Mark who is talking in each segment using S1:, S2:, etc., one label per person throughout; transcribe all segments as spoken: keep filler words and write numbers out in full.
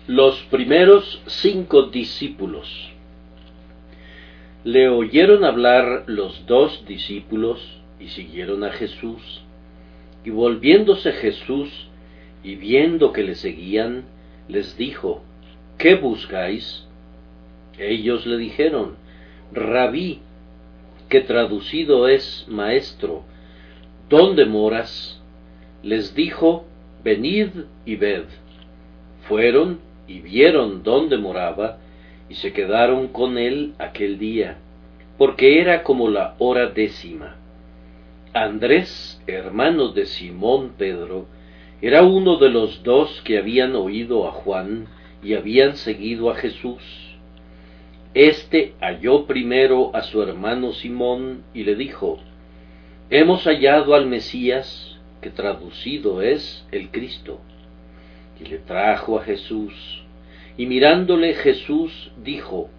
S1: Los primeros cinco discípulos. Le oyeron hablar los dos discípulos y siguieron a Jesús. Y volviéndose Jesús y viendo que le seguían, les dijo: ¿Qué buscáis? Ellos le dijeron: Rabí, que traducido es maestro, ¿dónde moras? Les dijo: Venid y ved. Fueron y vieron dónde moraba, y se quedaron con él aquel día, porque era como la hora décima. Andrés, hermano de Simón Pedro, era uno de los dos que habían oído a Juan y habían seguido a Jesús. Este halló primero a su hermano Simón y le dijo: Hemos hallado al Mesías, que traducido es el Cristo. Y le trajo a Jesús, y mirándole Jesús dijo: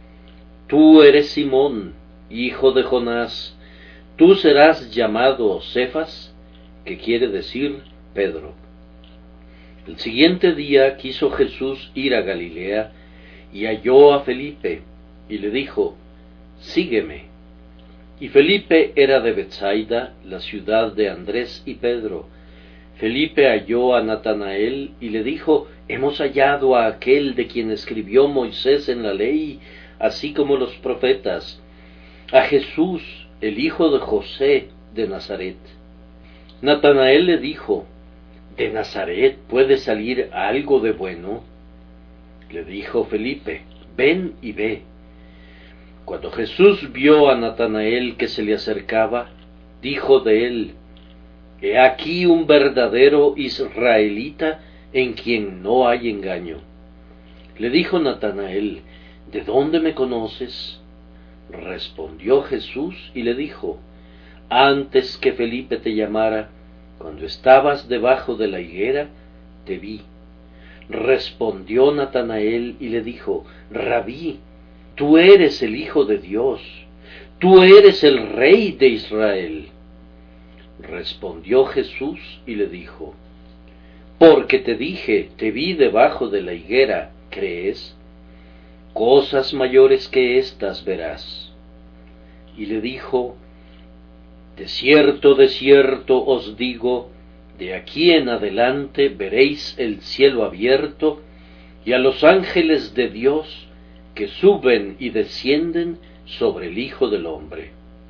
S1: Tú eres Simón, hijo de Jonás, tú serás llamado Cefas, que quiere decir Pedro. El siguiente día quiso Jesús ir a Galilea, y halló a Felipe, y le dijo: Sígueme. Y Felipe era de Betsaida, la ciudad de Andrés y Pedro. Felipe halló a Natanael y le dijo: Hemos hallado a aquel de quien escribió Moisés en la ley, así como los profetas, a Jesús, el hijo de José de Nazaret. Natanael le dijo: ¿De Nazaret puede salir algo de bueno? Le dijo Felipe: Ven y ve. Cuando Jesús vio a Natanael que se le acercaba, dijo de él: He aquí un verdadero israelita en quien no hay engaño. Le dijo Natanael: ¿De dónde me conoces? Respondió Jesús y le dijo: Antes que Felipe te llamara, cuando estabas debajo de la higuera, te vi. Respondió Natanael y le dijo: Rabí, tú eres el Hijo de Dios, tú eres el Rey de Israel. Respondió Jesús y le dijo: Porque te dije, te vi debajo de la higuera, ¿crees? Cosas mayores que estas verás. Y le dijo: De cierto, de cierto os digo, de aquí en adelante veréis el cielo abierto y a los ángeles de Dios que suben y descienden sobre el Hijo del Hombre.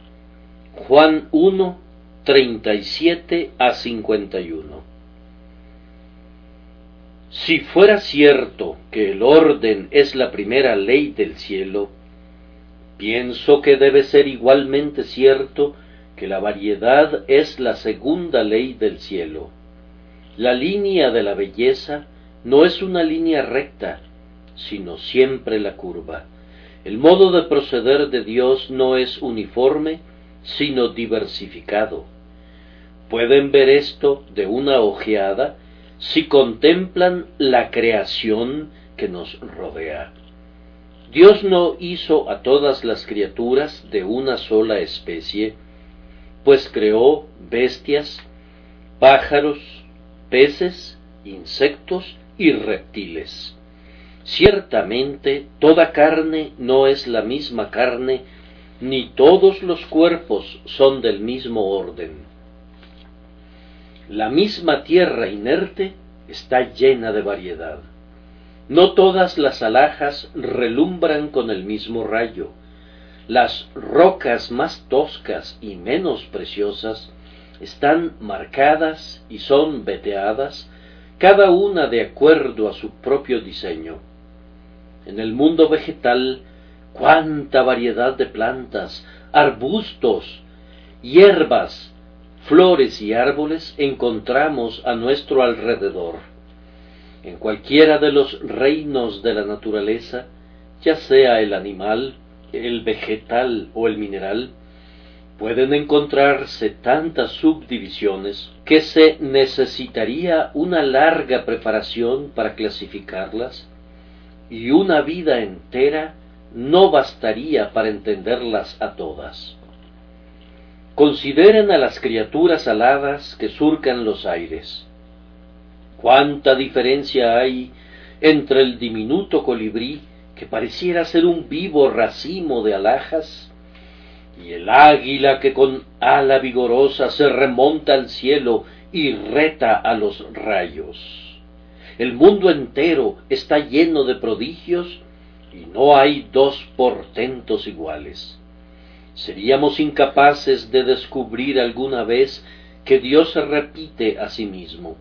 S1: Juan uno, treinta y siete a cincuenta y uno. Si fuera cierto que el orden es la primera ley del cielo, pienso que debe ser igualmente cierto que la variedad es la segunda ley del cielo. La línea de la belleza no es una línea recta, sino siempre la curva. El modo de proceder de Dios no es uniforme, sino diversificado. Pueden ver esto de una ojeada si contemplan la creación que nos rodea. Dios no hizo a todas las criaturas de una sola especie, pues creó bestias, pájaros, peces, insectos y reptiles. Ciertamente toda carne no es la misma carne, ni todos los cuerpos son del mismo orden. La misma tierra inerte está llena de variedad. No todas las alhajas relumbran con el mismo rayo. Las rocas más toscas y menos preciosas están marcadas y son veteadas, cada una de acuerdo a su propio diseño. En el mundo vegetal, cuánta variedad de plantas, arbustos, hierbas, flores y árboles encontramos a nuestro alrededor. En cualquiera de los reinos de la naturaleza, ya sea el animal, el vegetal o el mineral, pueden encontrarse tantas subdivisiones que se necesitaría una larga preparación para clasificarlas, y una vida entera no bastaría para entenderlas a todas. Consideren a las criaturas aladas que surcan los aires. Cuánta diferencia hay entre el diminuto colibrí, que pareciera ser un vivo racimo de alhajas, y el águila que con ala vigorosa se remonta al cielo y reta a los rayos. El mundo entero está lleno de prodigios y no hay dos portentos iguales. Seríamos incapaces de descubrir alguna vez que Dios se repite a sí mismo.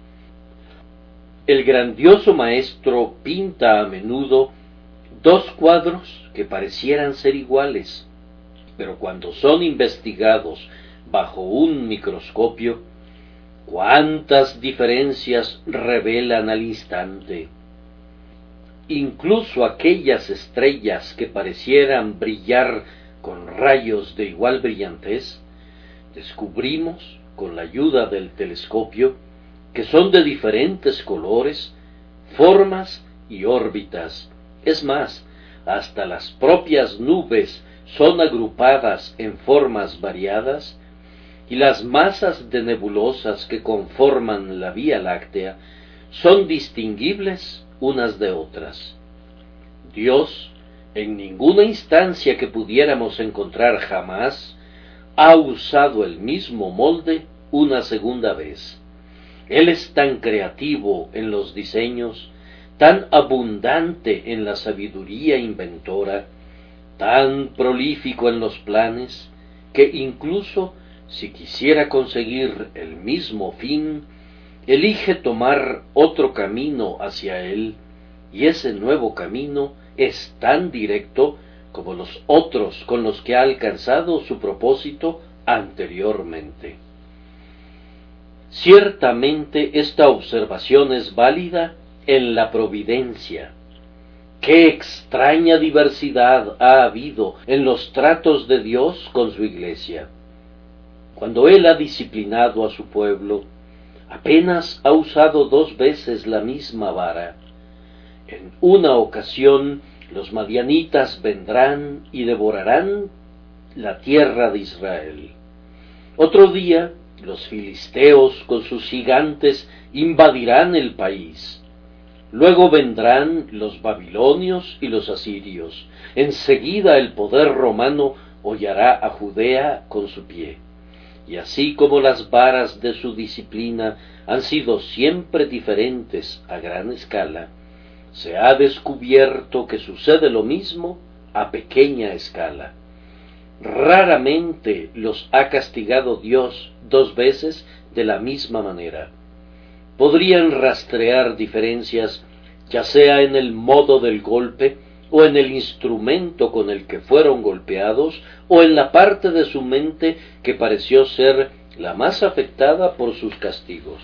S1: El grandioso maestro pinta a menudo dos cuadros que parecieran ser iguales, pero cuando son investigados bajo un microscopio, cuántas diferencias revelan al instante. Incluso aquellas estrellas que parecieran brillar con rayos de igual brillantez, descubrimos, con la ayuda del telescopio, que son de diferentes colores, formas y órbitas. Es más, hasta las propias nubes son agrupadas en formas variadas, y las masas de nebulosas que conforman la Vía Láctea son distinguibles unas de otras. Dios, en ninguna instancia que pudiéramos encontrar jamás, ha usado el mismo molde una segunda vez. Él es tan creativo en los diseños, tan abundante en la sabiduría inventora, tan prolífico en los planes, que incluso si quisiera conseguir el mismo fin, elige tomar otro camino hacia él, y ese nuevo camino es tan directo como los otros con los que ha alcanzado su propósito anteriormente. Ciertamente esta observación es válida en la providencia. ¡Qué extraña diversidad ha habido en los tratos de Dios con su Iglesia! Cuando Él ha disciplinado a su pueblo, apenas ha usado dos veces la misma vara. En una ocasión los madianitas vendrán y devorarán la tierra de Israel. Otro día los filisteos con sus gigantes invadirán el país. Luego vendrán los babilonios y los asirios. Enseguida el poder romano hollará a Judea con su pie. Y así como las varas de su disciplina han sido siempre diferentes a gran escala, se ha descubierto que sucede lo mismo a pequeña escala. Raramente los ha castigado Dios dos veces de la misma manera. Podrían rastrear diferencias, ya sea en el modo del golpe, o en el instrumento con el que fueron golpeados, o en la parte de su mente que pareció ser la más afectada por sus castigos.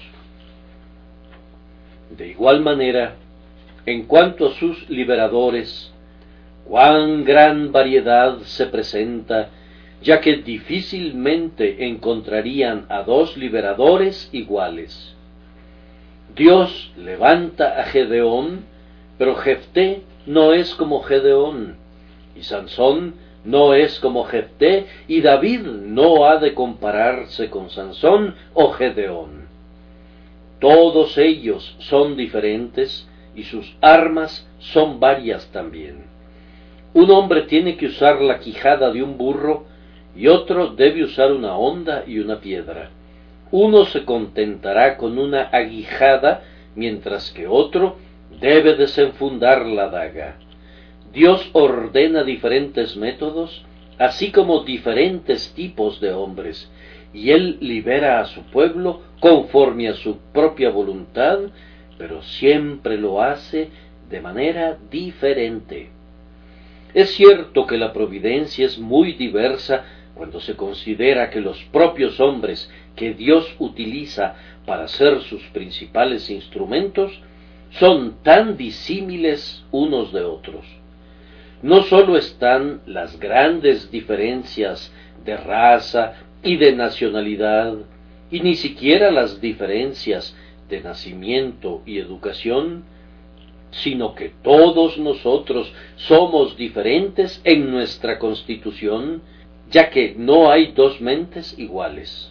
S1: De igual manera, en cuanto a sus liberadores, cuán gran variedad se presenta, ya que difícilmente encontrarían a dos liberadores iguales. Dios levanta a Gedeón, pero Jefté no es como Gedeón, y Sansón no es como Jefté, y David no ha de compararse con Sansón o Gedeón. Todos ellos son diferentes, y sus armas son varias también. Un hombre tiene que usar la quijada de un burro, y otro debe usar una honda y una piedra. Uno se contentará con una aguijada, mientras que otro debe desenfundar la daga. Dios ordena diferentes métodos, así como diferentes tipos de hombres, y Él libera a su pueblo conforme a su propia voluntad, pero siempre lo hace de manera diferente. Es cierto que la providencia es muy diversa cuando se considera que los propios hombres que Dios utiliza para ser sus principales instrumentos son tan disímiles unos de otros. No sólo están las grandes diferencias de raza y de nacionalidad, y ni siquiera las diferencias de nacimiento y educación, sino que todos nosotros somos diferentes en nuestra constitución, ya que no hay dos mentes iguales.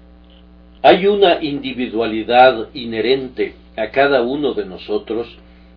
S1: Hay una individualidad inherente a cada uno de nosotros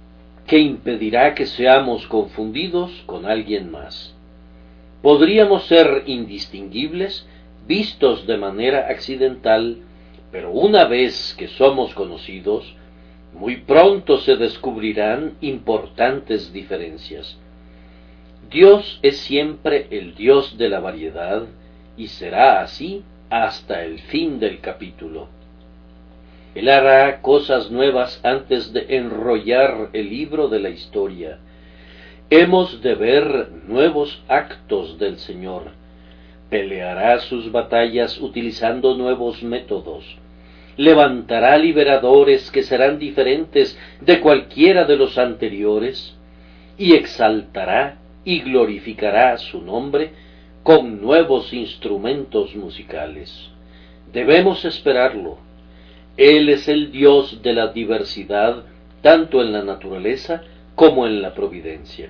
S1: que impedirá que seamos confundidos con alguien más. Podríamos ser indistinguibles, vistos de manera accidental, pero una vez que somos conocidos, muy pronto se descubrirán importantes diferencias. Dios es siempre el Dios de la variedad y será así hasta el fin del capítulo. Él hará cosas nuevas antes de enrollar el libro de la historia. Hemos de ver nuevos actos del Señor. Peleará sus batallas utilizando nuevos métodos. Levantará liberadores que serán diferentes de cualquiera de los anteriores y exaltará y glorificará su nombre con nuevos instrumentos musicales. Debemos esperarlo. Él es el Dios de la diversidad, tanto en la naturaleza como en la providencia.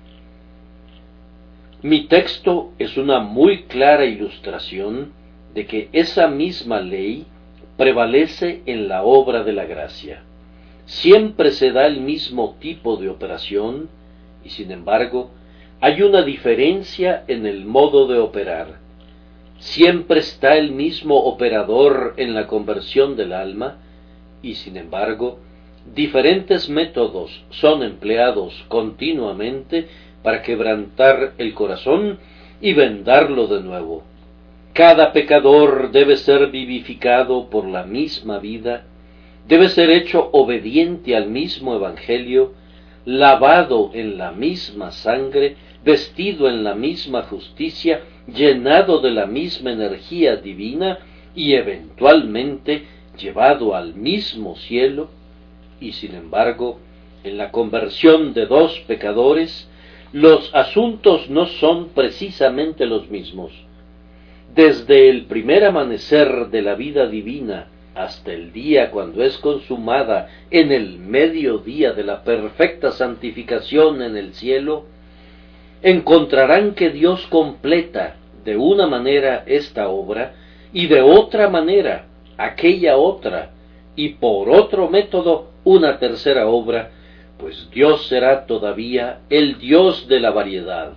S1: Mi texto es una muy clara ilustración de que esa misma ley prevalece en la obra de la gracia. Siempre se da el mismo tipo de operación y, sin embargo, hay una diferencia en el modo de operar. Siempre está el mismo operador en la conversión del alma y, sin embargo, diferentes métodos son empleados continuamente para quebrantar el corazón y vendarlo de nuevo. Cada pecador debe ser vivificado por la misma vida, debe ser hecho obediente al mismo evangelio, lavado en la misma sangre, vestido en la misma justicia, llenado de la misma energía divina y eventualmente llevado al mismo cielo. Y sin embargo, en la conversión de dos pecadores, los asuntos no son precisamente los mismos. Desde el primer amanecer de la vida divina hasta el día cuando es consumada en el mediodía de la perfecta santificación en el cielo, encontrarán que Dios completa de una manera esta obra y de otra manera aquella otra, y por otro método una tercera obra, pues Dios será todavía el Dios de la variedad.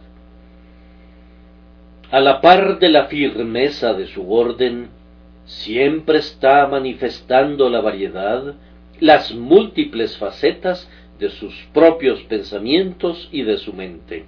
S1: A la par de la firmeza de su orden, siempre está manifestando la variedad, las múltiples facetas de sus propios pensamientos y de su mente.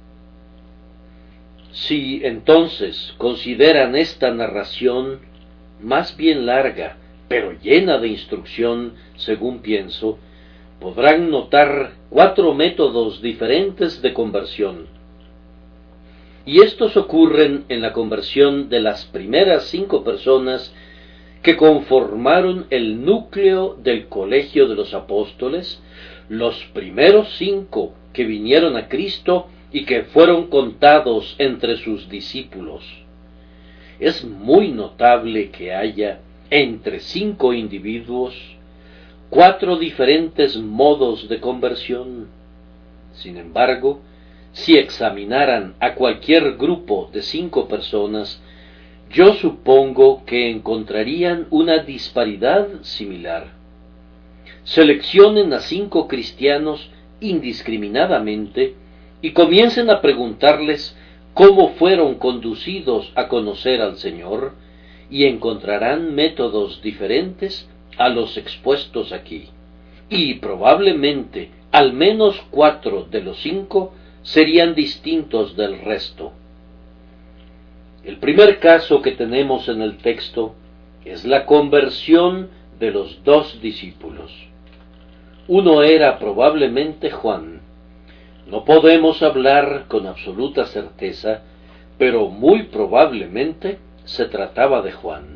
S1: Si entonces consideran esta narración, más bien larga, pero llena de instrucción, según pienso, podrán notar cuatro métodos diferentes de conversión. Y estos ocurren en la conversión de las primeras cinco personas que conformaron el núcleo del colegio de los apóstoles, los primeros cinco que vinieron a Cristo y que fueron contados entre sus discípulos. Es muy notable que haya entre cinco individuos cuatro diferentes modos de conversión. Sin embargo, si examinaran a cualquier grupo de cinco personas, yo supongo que encontrarían una disparidad similar. Seleccionen a cinco cristianos indiscriminadamente y comiencen a preguntarles cómo fueron conducidos a conocer al Señor, y encontrarán métodos diferentes a los expuestos aquí. Y probablemente al menos cuatro de los cinco serían distintos del resto. El primer caso que tenemos en el texto es la conversión de los dos discípulos. Uno era probablemente Juan. No podemos hablar con absoluta certeza, pero muy probablemente se trataba de Juan.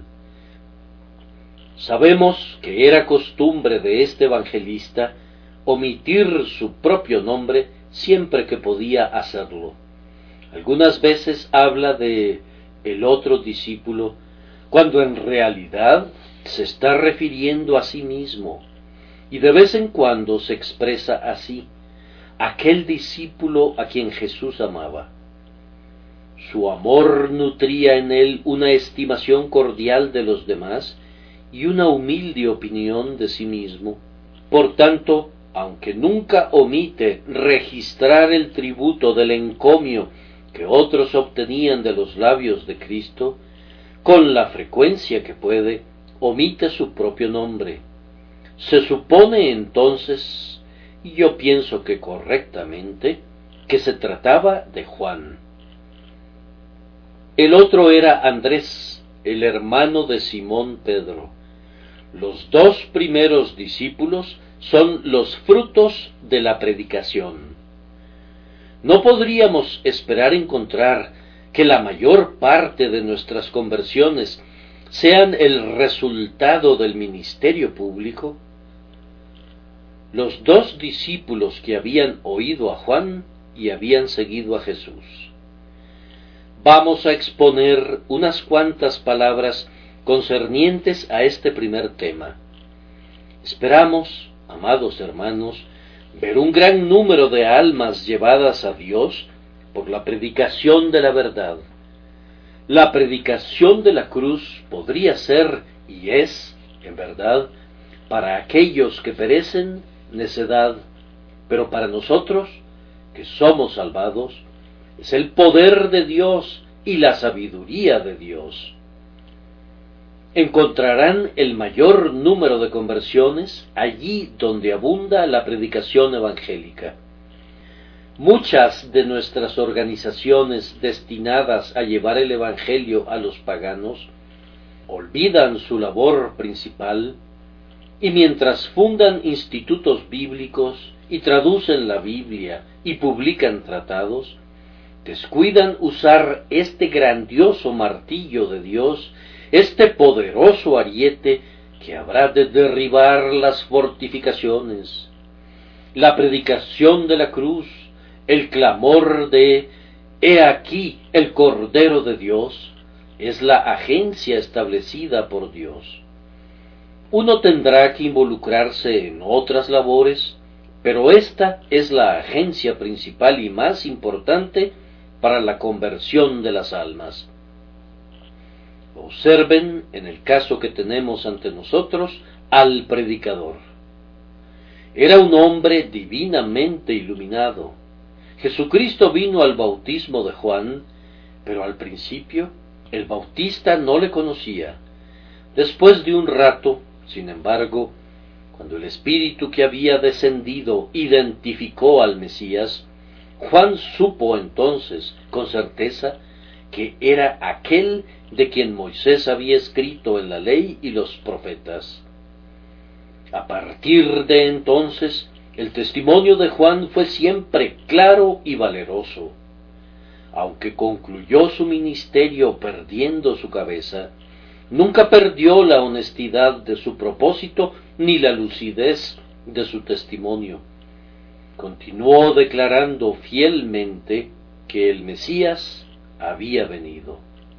S1: Sabemos que era costumbre de este evangelista omitir su propio nombre siempre que podía hacerlo. Algunas veces habla de el otro discípulo, cuando en realidad se está refiriendo a sí mismo, y de vez en cuando se expresa así: aquel discípulo a quien Jesús amaba. Su amor nutría en él una estimación cordial de los demás y una humilde opinión de sí mismo. Por tanto, aunque nunca omite registrar el tributo del encomio que otros obtenían de los labios de Cristo, con la frecuencia que puede, omite su propio nombre. Se supone entonces, y yo pienso que correctamente, que se trataba de Juan. El otro era Andrés, el hermano de Simón Pedro. Los dos primeros discípulos son los frutos de la predicación. No podríamos esperar encontrar que la mayor parte de nuestras conversiones sean el resultado del ministerio público. Los dos discípulos que habían oído a Juan y habían seguido a Jesús. Vamos a exponer unas cuantas palabras concernientes a este primer tema. Esperamos, amados hermanos, ver un gran número de almas llevadas a Dios por la predicación de la verdad. La predicación de la cruz podría ser, y es, en verdad, para aquellos que perecen, necedad, pero para nosotros, que somos salvados, es el poder de Dios y la sabiduría de Dios. Encontrarán el mayor número de conversiones allí donde abunda la predicación evangélica. Muchas de nuestras organizaciones destinadas a llevar el evangelio a los paganos olvidan su labor principal y mientras fundan institutos bíblicos y traducen la Biblia y publican tratados, descuidan usar este grandioso martillo de Dios, este poderoso ariete que habrá de derribar las fortificaciones. La predicación de la cruz, el clamor de «He aquí el Cordero de Dios», es la agencia establecida por Dios. Uno tendrá que involucrarse en otras labores, pero esta es la agencia principal y más importante para la conversión de las almas. Observen, en el caso que tenemos ante nosotros, al predicador. Era un hombre divinamente iluminado. Jesucristo vino al bautismo de Juan, pero al principio el bautista no le conocía. Después de un rato, sin embargo, cuando el Espíritu que había descendido identificó al Mesías, Juan supo entonces con certeza que era aquel de quien Moisés había escrito en la ley y los profetas. A partir de entonces, el testimonio de Juan fue siempre claro y valeroso. Aunque concluyó su ministerio perdiendo su cabeza, nunca perdió la honestidad de su propósito ni la lucidez de su testimonio. Continuó declarando fielmente que el Mesías había venido.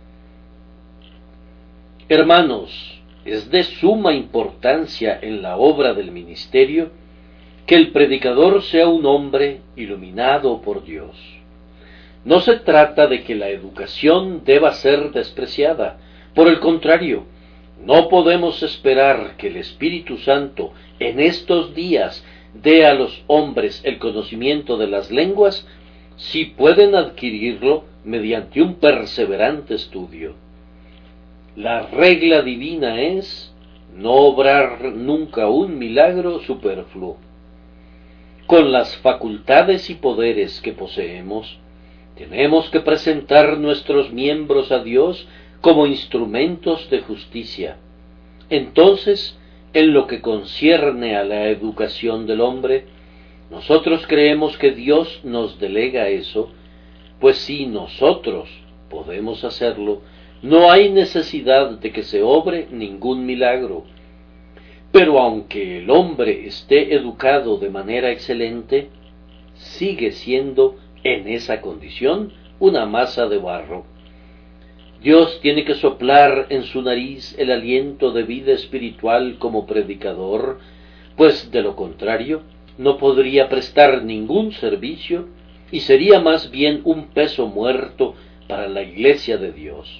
S1: Hermanos, es de suma importancia en la obra del ministerio que el predicador sea un hombre iluminado por Dios. No se trata de que la educación deba ser despreciada. Por el contrario, no podemos esperar que el Espíritu Santo en estos días dé a los hombres el conocimiento de las lenguas si pueden adquirirlo mediante un perseverante estudio. La regla divina es no obrar nunca un milagro superfluo. Con las facultades y poderes que poseemos, tenemos que presentar nuestros miembros a Dios como instrumentos de justicia. Entonces, en lo que concierne a la educación del hombre, nosotros creemos que Dios nos delega eso, pues si nosotros podemos hacerlo, no hay necesidad de que se obre ningún milagro. Pero aunque el hombre esté educado de manera excelente, sigue siendo en esa condición una masa de barro. Dios tiene que soplar en su nariz el aliento de vida espiritual como predicador, pues de lo contrario no podría prestar ningún servicio y sería más bien un peso muerto para la Iglesia de Dios.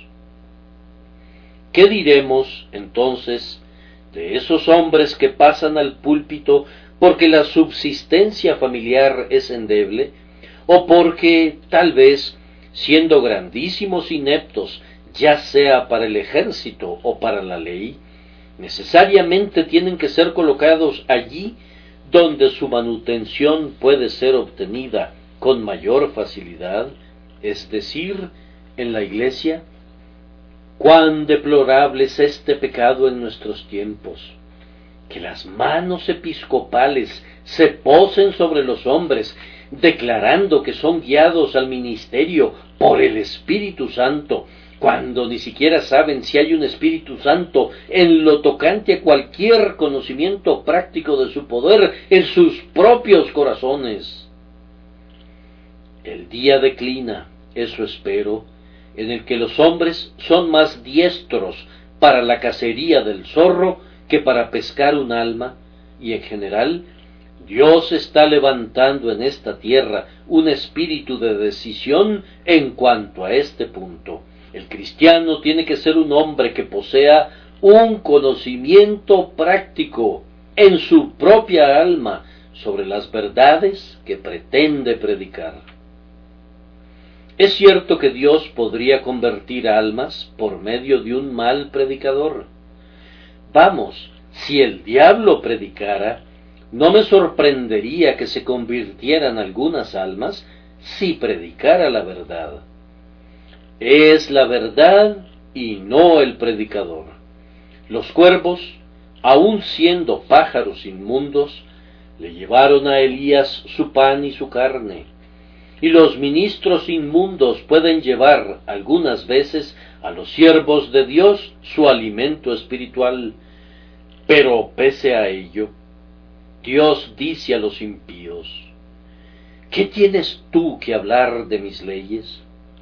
S1: ¿Qué diremos entonces de esos hombres que pasan al púlpito porque la subsistencia familiar es endeble, o porque, tal vez, siendo grandísimos ineptos, ya sea para el ejército o para la ley, necesariamente tienen que ser colocados allí donde su manutención puede ser obtenida con mayor facilidad, es decir, en la iglesia. Cuán deplorable es este pecado en nuestros tiempos, que las manos episcopales se posen sobre los hombres, declarando que son guiados al ministerio por el Espíritu Santo, cuando ni siquiera saben si hay un Espíritu Santo en lo tocante a cualquier conocimiento práctico de su poder en sus propios corazones. El día declina, eso espero, en el que los hombres son más diestros para la cacería del zorro que para pescar un alma, y en general Dios está levantando en esta tierra un espíritu de decisión en cuanto a este punto. El cristiano tiene que ser un hombre que posea un conocimiento práctico en su propia alma sobre las verdades que pretende predicar. Es cierto que Dios podría convertir almas por medio de un mal predicador. Vamos, si el diablo predicara, no me sorprendería que se convirtieran algunas almas si predicara la verdad. Es la verdad y no el predicador. Los cuervos, aun siendo pájaros inmundos, le llevaron a Elías su pan y su carne, y los ministros inmundos pueden llevar algunas veces a los siervos de Dios su alimento espiritual, pero pese a ello, Dios dice a los impíos: ¿qué tienes tú que hablar de mis leyes?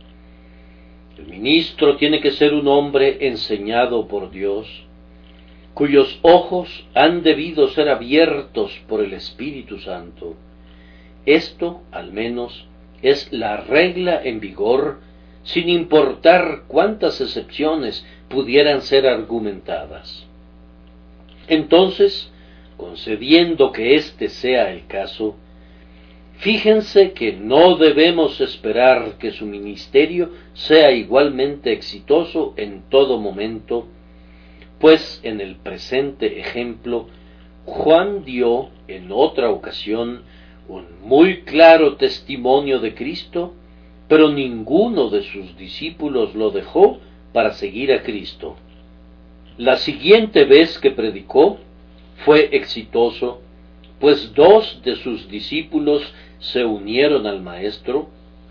S1: El ministro tiene que ser un hombre enseñado por Dios, cuyos ojos han debido ser abiertos por el Espíritu Santo. Esto, al menos, es la regla en vigor, sin importar cuántas excepciones pudieran ser argumentadas. Entonces, concediendo que este sea el caso, fíjense que no debemos esperar que su ministerio sea igualmente exitoso en todo momento, pues en el presente ejemplo, Juan dio en otra ocasión un muy claro testimonio de Cristo, pero ninguno de sus discípulos lo dejó para seguir a Cristo. La siguiente vez que predicó fue exitoso, pues dos de sus discípulos se unieron al Maestro,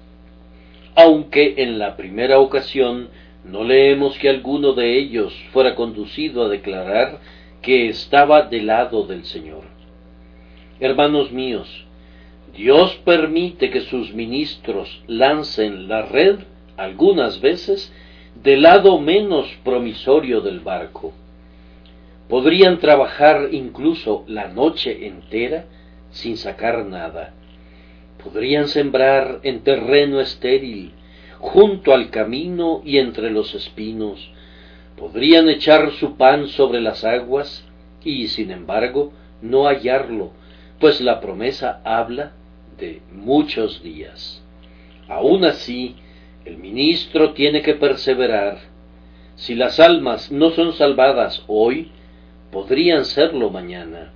S1: aunque en la primera ocasión no leemos que alguno de ellos fuera conducido a declarar que estaba del lado del Señor. Hermanos míos, Dios permite que sus ministros lancen la red algunas veces del lado menos promisorio del barco. Podrían trabajar incluso la noche entera sin sacar nada. Podrían sembrar en terreno estéril, junto al camino y entre los espinos. Podrían echar su pan sobre las aguas y, sin embargo, no hallarlo, pues la promesa habla de muchos días. Aun así, el ministro tiene que perseverar. Si las almas no son salvadas hoy, podrían serlo mañana.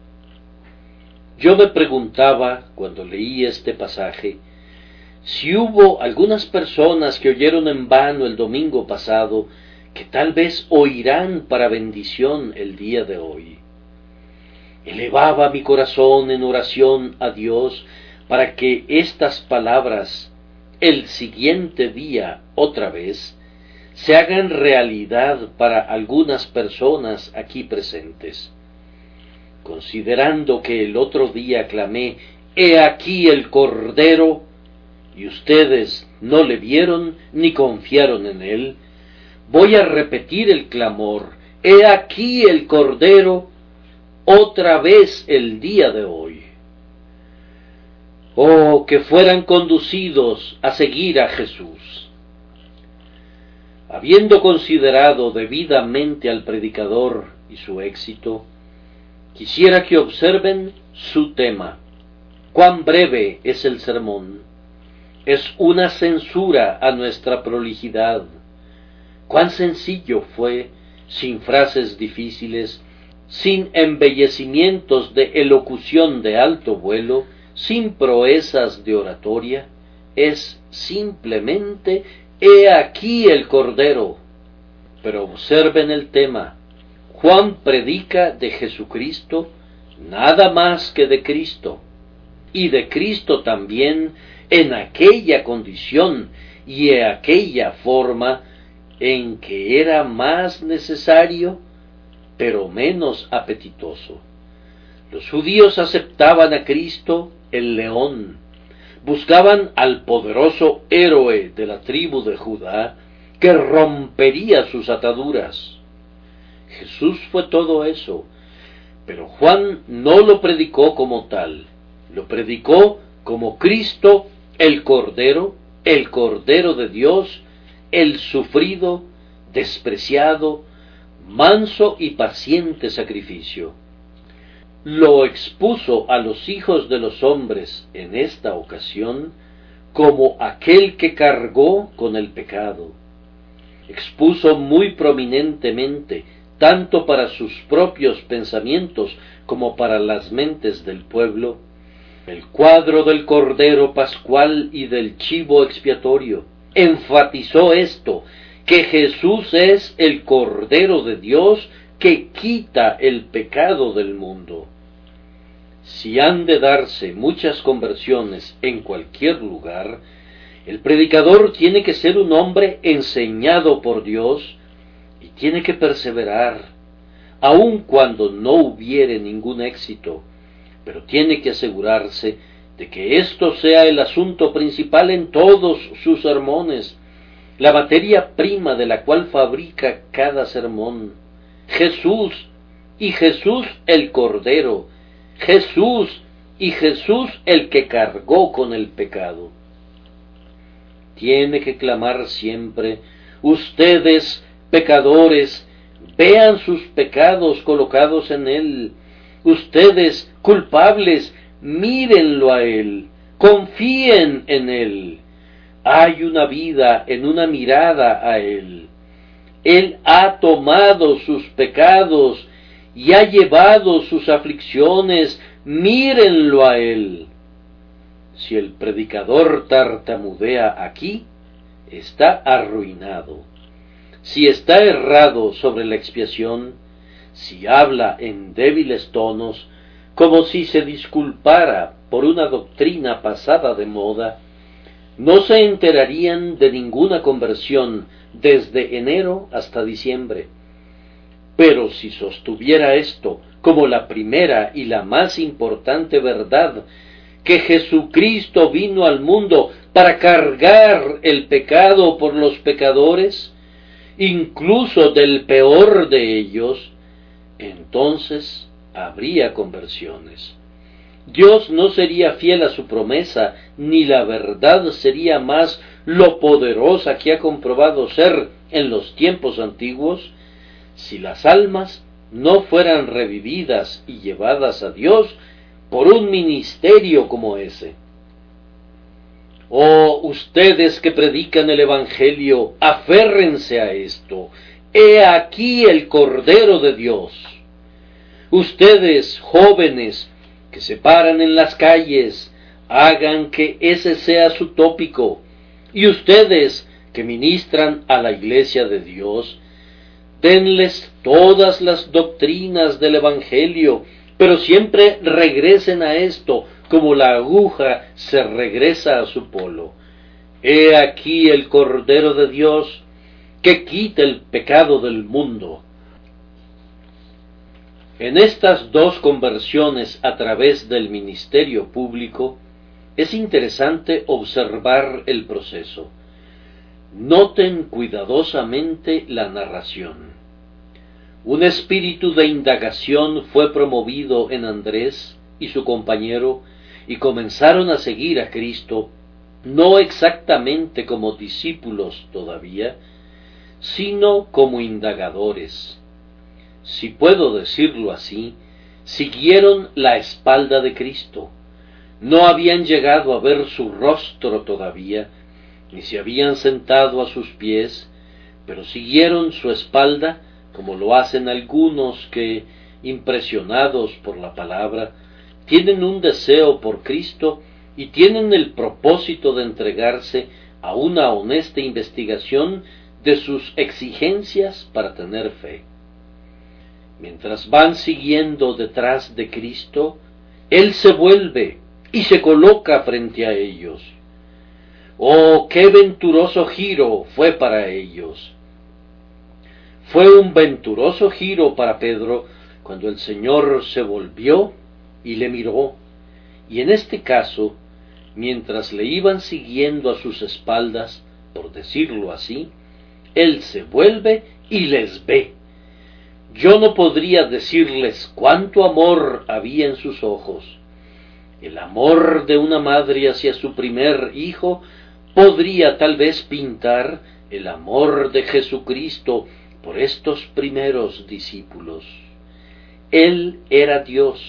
S1: Yo me preguntaba, cuando leí este pasaje, si hubo algunas personas que oyeron en vano el domingo pasado, que tal vez oirán para bendición el día de hoy. Elevaba mi corazón en oración a Dios para que estas palabras, el siguiente día otra vez, se hagan realidad para algunas personas aquí presentes. Considerando que el otro día clamé, «He aquí el Cordero», y ustedes no le vieron ni confiaron en él, voy a repetir el clamor, «He aquí el Cordero», otra vez el día de hoy. Oh, que fueran conducidos a seguir a Jesús. Habiendo considerado debidamente al predicador y su éxito, quisiera que observen su tema. Cuán breve es el sermón. Es una censura a nuestra prolijidad. Cuán sencillo fue, sin frases difíciles, sin embellecimientos de elocución de alto vuelo, sin proezas de oratoria, es simplemente «He aquí el Cordero». Pero observen el tema. Juan predica de Jesucristo, nada más que de Cristo, y de Cristo también en aquella condición y en aquella forma en que era más necesario, pero menos apetitoso. Los judíos aceptaban a Cristo, el león, buscaban al poderoso héroe de la tribu de Judá, que rompería sus ataduras. Jesús fue todo eso, pero Juan no lo predicó como tal, lo predicó como Cristo, el Cordero, el Cordero de Dios, el sufrido, despreciado, manso y paciente sacrificio. Lo expuso a los hijos de los hombres en esta ocasión como aquel que cargó con el pecado. Expuso muy prominentemente, tanto para sus propios pensamientos como para las mentes del pueblo, el cuadro del Cordero Pascual y del chivo expiatorio. Enfatizó esto, que Jesús es el Cordero de Dios que quita el pecado del mundo. Si han de darse muchas conversiones en cualquier lugar, el predicador tiene que ser un hombre enseñado por Dios y tiene que perseverar, aun cuando no hubiere ningún éxito, pero tiene que asegurarse de que esto sea el asunto principal en todos sus sermones, la materia prima de la cual fabrica cada sermón. Jesús, y Jesús el Cordero, Jesús, y Jesús el que cargó con el pecado. Tiene que clamar siempre: ustedes, pecadores, vean sus pecados colocados en él. Ustedes, culpables, mírenlo a él, confíen en él. Hay una vida en una mirada a él. Él ha tomado sus pecados y ha llevado sus aflicciones, mírenlo a él. Si el predicador tartamudea aquí, está arruinado. Si está errado sobre la expiación, si habla en débiles tonos, como si se disculpara por una doctrina pasada de moda, no se enterarían de ninguna conversión desde enero hasta diciembre. Pero si sostuviera esto como la primera y la más importante verdad, que Jesucristo vino al mundo para cargar el pecado por los pecadores, incluso del peor de ellos, entonces habría conversiones. Dios no sería fiel a su promesa, ni la verdad sería más lo poderosa que ha comprobado ser en los tiempos antiguos, si las almas no fueran revividas y llevadas a Dios por un ministerio como ese. Oh, ustedes que predican el Evangelio, aférrense a esto. He aquí el Cordero de Dios. Ustedes, jóvenes, que se paran en las calles, hagan que ese sea su tópico. Y ustedes, que ministran a la Iglesia de Dios, denles todas las doctrinas del Evangelio, pero siempre regresen a esto, como la aguja se regresa a su polo. He aquí el Cordero de Dios, que quita el pecado del mundo. En estas dos conversiones a través del ministerio público, es interesante observar el proceso. Noten cuidadosamente la narración. Un espíritu de indagación fue promovido en Andrés y su compañero, y comenzaron a seguir a Cristo, no exactamente como discípulos todavía, sino como indagadores. Si puedo decirlo así, siguieron la espalda de Cristo. No habían llegado a ver su rostro todavía, ni se habían sentado a sus pies, pero siguieron su espalda, como lo hacen algunos que, impresionados por la palabra, tienen un deseo por Cristo y tienen el propósito de entregarse a una honesta investigación de sus exigencias para tener fe. Mientras van siguiendo detrás de Cristo, Él se vuelve y se coloca frente a ellos. ¡Oh, qué venturoso giro fue para ellos! Fue un venturoso giro para Pedro cuando el Señor se volvió y le miró, y en este caso, mientras le iban siguiendo a sus espaldas, por decirlo así, Él se vuelve y les ve. Yo no podría decirles cuánto amor había en sus ojos. El amor de una madre hacia su primer hijo podría tal vez pintar el amor de Jesucristo por estos primeros discípulos. Él era Dios,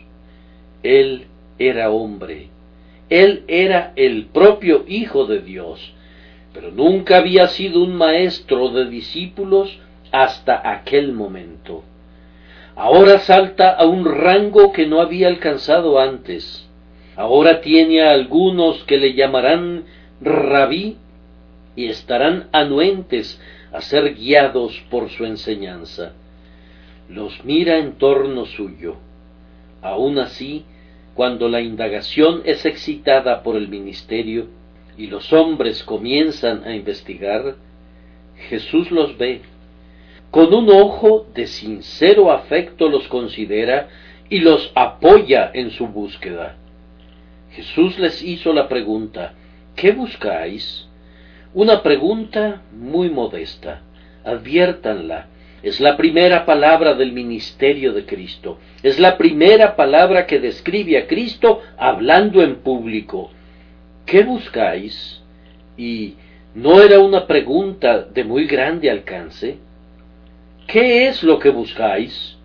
S1: Él era hombre, Él era el propio Hijo de Dios, pero nunca había sido un maestro de discípulos hasta aquel momento. Ahora salta a un rango que no había alcanzado antes. Ahora tiene a algunos que le llamarán rabí y estarán anuentes a ser guiados por su enseñanza. Los mira en torno suyo. Aun así, cuando la indagación es excitada por el ministerio y los hombres comienzan a investigar, Jesús los ve. Con un ojo de sincero afecto los considera y los apoya en su búsqueda. Jesús les hizo la pregunta: ¿qué buscáis? Una pregunta muy modesta. Adviértanla. Es la primera palabra del ministerio de Cristo. Es la primera palabra que describe a Cristo hablando en público. ¿Qué buscáis? Y no era una pregunta de muy grande alcance. ¿Qué es lo que buscáis?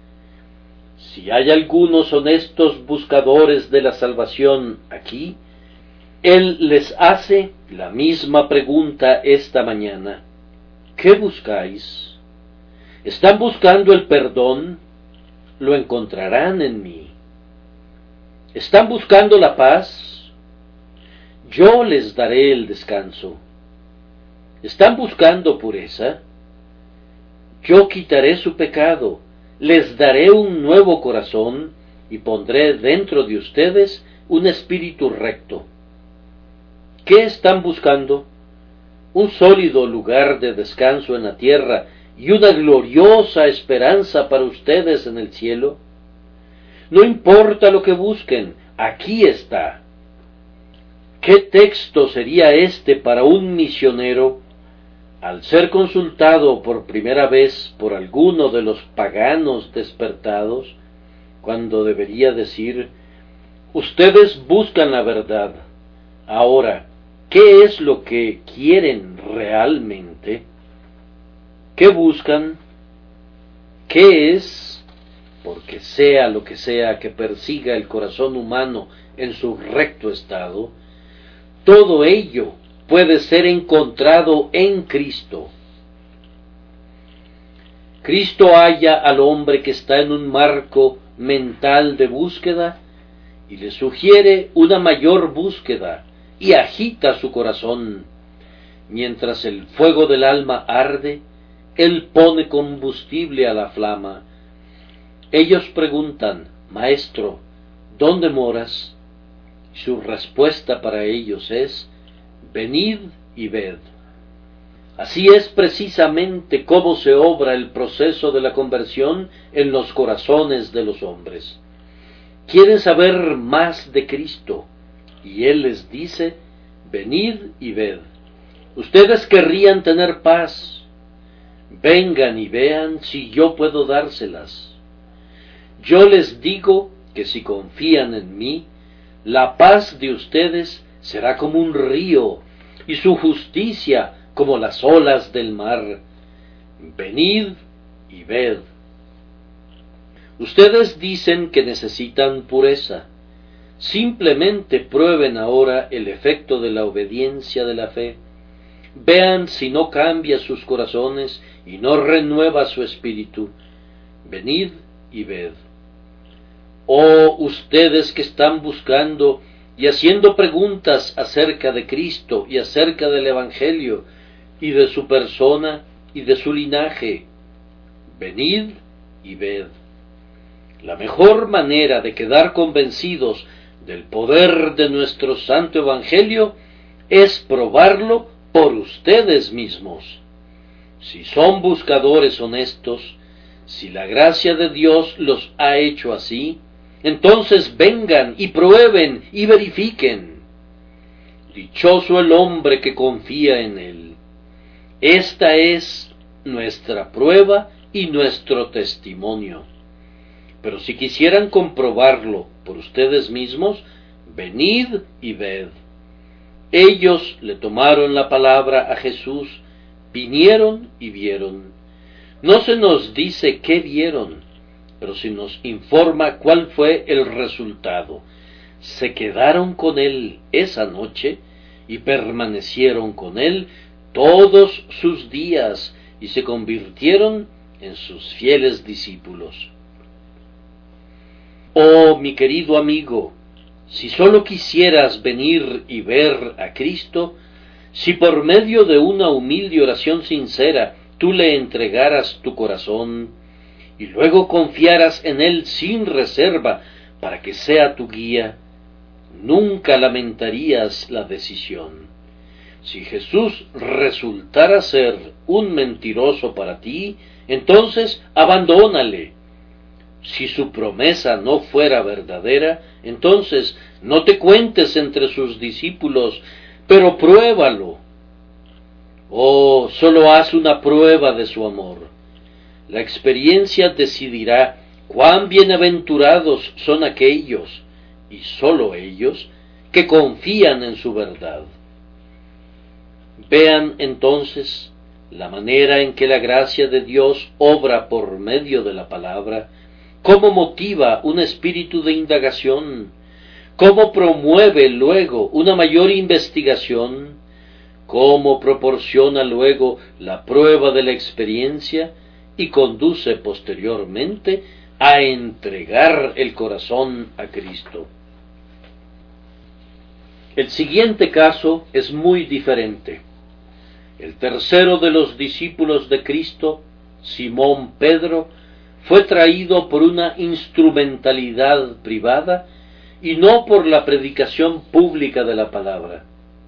S1: Si hay algunos honestos buscadores de la salvación aquí, Él les hace la misma pregunta esta mañana. ¿Qué buscáis? ¿Están buscando el perdón? Lo encontrarán en mí. ¿Están buscando la paz? Yo les daré el descanso. ¿Están buscando pureza? Yo quitaré su pecado, les daré un nuevo corazón y pondré dentro de ustedes un espíritu recto. ¿Qué están buscando? Un sólido lugar de descanso en la tierra y una gloriosa esperanza para ustedes en el cielo. No importa lo que busquen, aquí está. ¿Qué texto sería este para un misionero al ser consultado por primera vez por alguno de los paganos despertados, cuando debería decir: ustedes buscan la verdad? Ahora, ¿qué es lo que quieren realmente? ¿Qué buscan? ¿Qué es? Porque sea lo que sea que persiga el corazón humano en su recto estado, todo ello puede ser encontrado en Cristo. Cristo halla al hombre que está en un marco mental de búsqueda y le sugiere una mayor búsqueda y agita su corazón. Mientras el fuego del alma arde, Él pone combustible a la flama. Ellos preguntan: Maestro, ¿dónde moras? Su respuesta para ellos es: venid y ved. Así es precisamente cómo se obra el proceso de la conversión en los corazones de los hombres. Quieren saber más de Cristo, y Él les dice: venid y ved. Ustedes querrían tener paz. Vengan y vean si yo puedo dárselas. Yo les digo que si confían en mí, la paz de ustedes será como un río, y su justicia como las olas del mar. Venid y ved. Ustedes dicen que necesitan pureza. Simplemente prueben ahora el efecto de la obediencia de la fe. Vean si no cambia sus corazones y no renueva su espíritu. Venid y ved. Oh, ustedes que están buscando y haciendo preguntas acerca de Cristo y acerca del Evangelio y de su persona y de su linaje, venid y ved. La mejor manera de quedar convencidos del poder de nuestro santo Evangelio es probarlo por ustedes mismos. Si son buscadores honestos, si la gracia de Dios los ha hecho así, entonces vengan y prueben y verifiquen. Dichoso el hombre que confía en Él. Esta es nuestra prueba y nuestro testimonio. Pero si quisieran comprobarlo por ustedes mismos, venid y ved. Ellos le tomaron la palabra a Jesús, vinieron y vieron. No se nos dice qué vieron, pero se nos informa cuál fue el resultado. Se quedaron con él esa noche y permanecieron con él todos sus días y se convirtieron en sus fieles discípulos. Oh, mi querido amigo, si sólo quisieras venir y ver a Cristo, si por medio de una humilde oración sincera tú le entregaras tu corazón y luego confiaras en Él sin reserva para que sea tu guía, nunca lamentarías la decisión. Si Jesús resultara ser un mentiroso para ti, entonces abandónale. Si su promesa no fuera verdadera, entonces no te cuentes entre sus discípulos, pero pruébalo. Oh, solo haz una prueba de su amor. La experiencia decidirá cuán bienaventurados son aquellos, y sólo ellos, que confían en su verdad. Vean entonces la manera en que la gracia de Dios obra por medio de la palabra, cómo motiva un espíritu de indagación, cómo promueve luego una mayor investigación, cómo proporciona luego la prueba de la experiencia y conduce posteriormente a entregar el corazón a Cristo. El siguiente caso es muy diferente. El tercero de los discípulos de Cristo, Simón Pedro, fue traído por una instrumentalidad privada y no por la predicación pública de la palabra.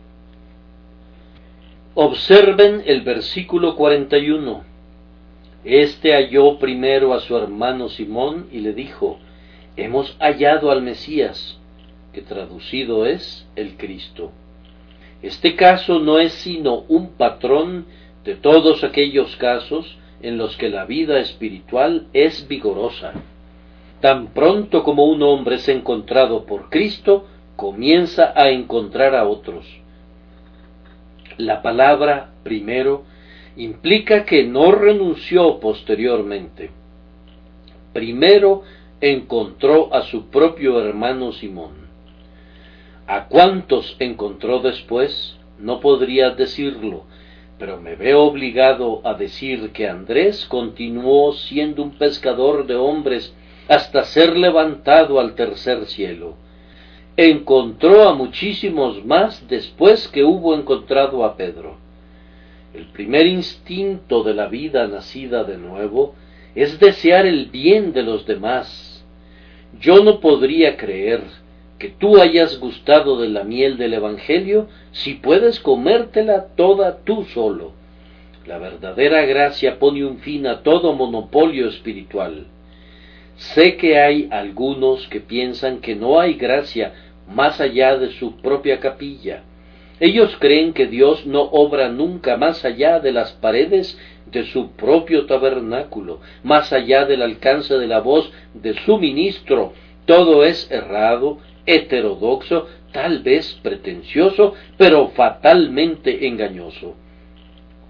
S1: Observen el versículo cuarenta y uno. Este halló primero a su hermano Simón y le dijo: hemos hallado al Mesías, que traducido es el Cristo. Este caso no es sino un patrón de todos aquellos casos en los que la vida espiritual es vigorosa. Tan pronto como un hombre es encontrado por Cristo, comienza a encontrar a otros. La palabra primero implica que no renunció posteriormente. Primero encontró a su propio hermano Simón. ¿A cuántos encontró después? No podría decirlo, pero me veo obligado a decir que Andrés continuó siendo un pescador de hombres hasta ser levantado al tercer cielo. Encontró a muchísimos más después que hubo encontrado a Pedro. El primer instinto de la vida nacida de nuevo es desear el bien de los demás. Yo no podría creer que tú hayas gustado de la miel del Evangelio si puedes comértela toda tú solo. La verdadera gracia pone un fin a todo monopolio espiritual. Sé que hay algunos que piensan que no hay gracia más allá de su propia capilla. Ellos creen que Dios no obra nunca más allá de las paredes de su propio tabernáculo, más allá del alcance de la voz de su ministro. Todo es errado, heterodoxo, tal vez pretencioso, pero fatalmente engañoso.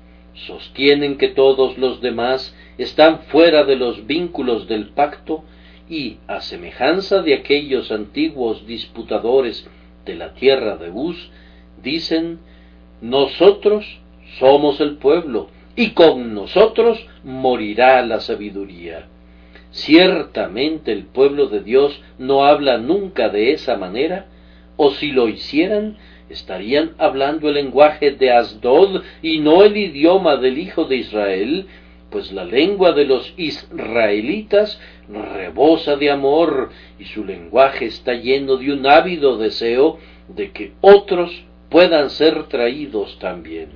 S1: Sostienen que todos los demás están fuera de los vínculos del pacto y, a semejanza de aquellos antiguos disputadores de la tierra de Uz, dicen: nosotros somos el pueblo, y con nosotros morirá la sabiduría. Ciertamente el pueblo de Dios no habla nunca de esa manera, o si lo hicieran, estarían hablando el lenguaje de Asdod y no el idioma del Hijo de Israel, pues la lengua de los israelitas rebosa de amor y su lenguaje está lleno de un ávido deseo de que otros puedan ser traídos también.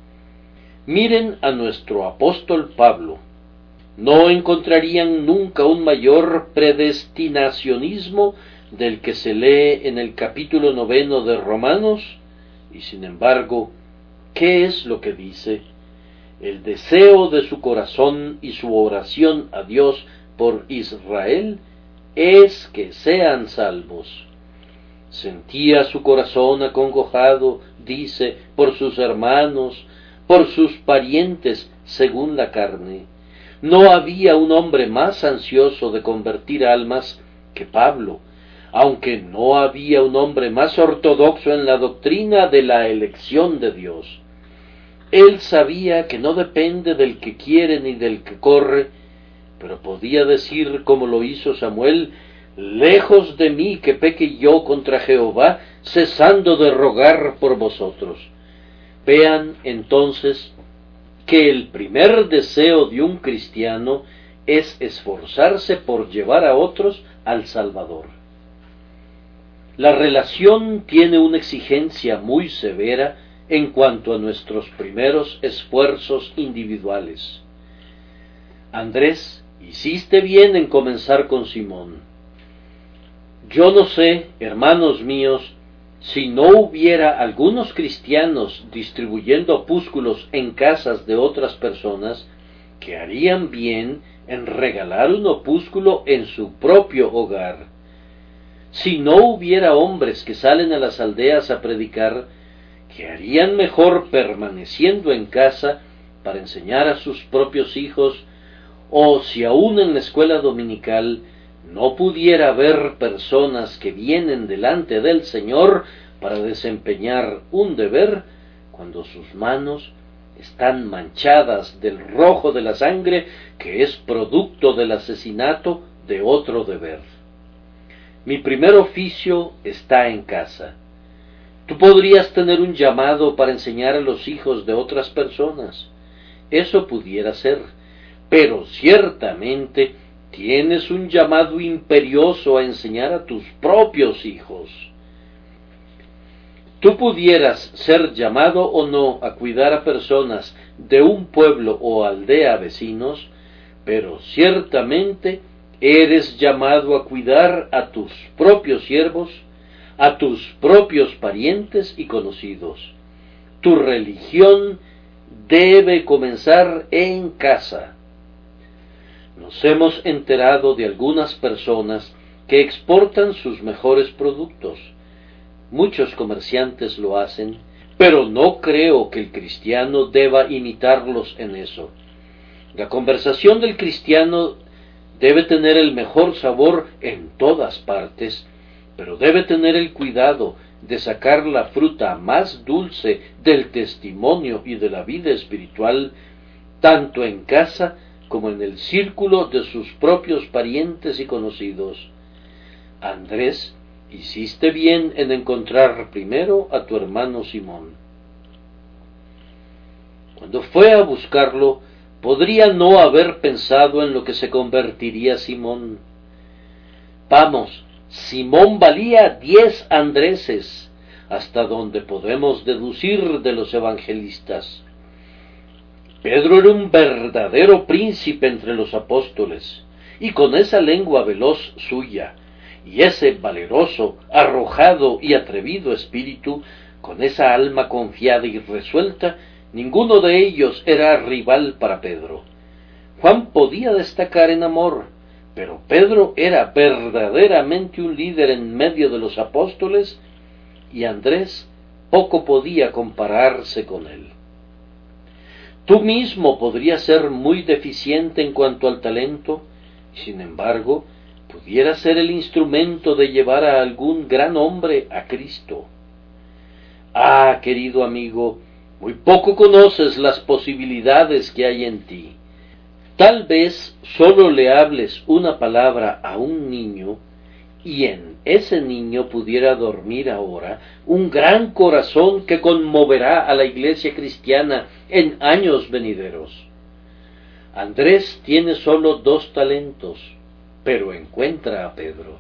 S1: Miren a nuestro apóstol Pablo. No encontrarían nunca un mayor predestinacionismo del que se lee en el capítulo noveno de Romanos, y sin embargo, ¿qué es lo que dice? El deseo de su corazón y su oración a Dios por Israel es que sean salvos. Sentía su corazón acongojado, dice, por sus hermanos, por sus parientes según la carne. No había un hombre más ansioso de convertir almas que Pablo, aunque no había un hombre más ortodoxo en la doctrina de la elección de Dios. Él sabía que no depende del que quiere ni del que corre, pero podía decir como lo hizo Samuel: lejos de mí que peque yo contra Jehová, cesando de rogar por vosotros. Vean entonces que el primer deseo de un cristiano es esforzarse por llevar a otros al Salvador. La relación tiene una exigencia muy severa en cuanto a nuestros primeros esfuerzos individuales. Andrés, hiciste bien en comenzar con Simón. Yo no sé, hermanos míos, si no hubiera algunos cristianos distribuyendo opúsculos en casas de otras personas, que harían bien en regalar un opúsculo en su propio hogar. Si no hubiera hombres que salen a las aldeas a predicar, que harían mejor permaneciendo en casa para enseñar a sus propios hijos, o si aún en la escuela dominical no pudiera haber personas que vienen delante del Señor para desempeñar un deber, cuando sus manos están manchadas del rojo de la sangre que es producto del asesinato de otro deber. Mi primer oficio está en casa. Tú podrías tener un llamado para enseñar a los hijos de otras personas. Eso pudiera ser, pero ciertamente tienes un llamado imperioso a enseñar a tus propios hijos. Tú pudieras ser llamado o no a cuidar a personas de un pueblo o aldea vecinos, pero ciertamente eres llamado a cuidar a tus propios siervos, a tus propios parientes y conocidos. Tu religión debe comenzar en casa. Nos hemos enterado de algunas personas que exportan sus mejores productos. Muchos comerciantes lo hacen, pero no creo que el cristiano deba imitarlos en eso. La conversación del cristiano debe tener el mejor sabor en todas partes, pero debe tener el cuidado de sacar la fruta más dulce del testimonio y de la vida espiritual, tanto en casa como en el círculo de sus propios parientes y conocidos. Andrés, hiciste bien en encontrar primero a tu hermano Simón. Cuando fue a buscarlo, podría no haber pensado en lo que se convertiría Simón. Vamos, Simón valía diez Andreses, hasta donde podemos deducir de los evangelistas. Pedro era un verdadero príncipe entre los apóstoles, y con esa lengua veloz suya, y ese valeroso, arrojado y atrevido espíritu, con esa alma confiada y resuelta, ninguno de ellos era rival para Pedro. Juan podía destacar en amor, pero Pedro era verdaderamente un líder en medio de los apóstoles, y Andrés poco podía compararse con él. Tú mismo podrías ser muy deficiente en cuanto al talento, y sin embargo, pudiera ser el instrumento de llevar a algún gran hombre a Cristo. Ah, querido amigo, muy poco conoces las posibilidades que hay en ti. Tal vez solo le hables una palabra a un niño, y en ese niño pudiera dormir ahora un gran corazón que conmoverá a la iglesia cristiana en años venideros. Andrés tiene solo dos talentos, pero encuentra a Pedro.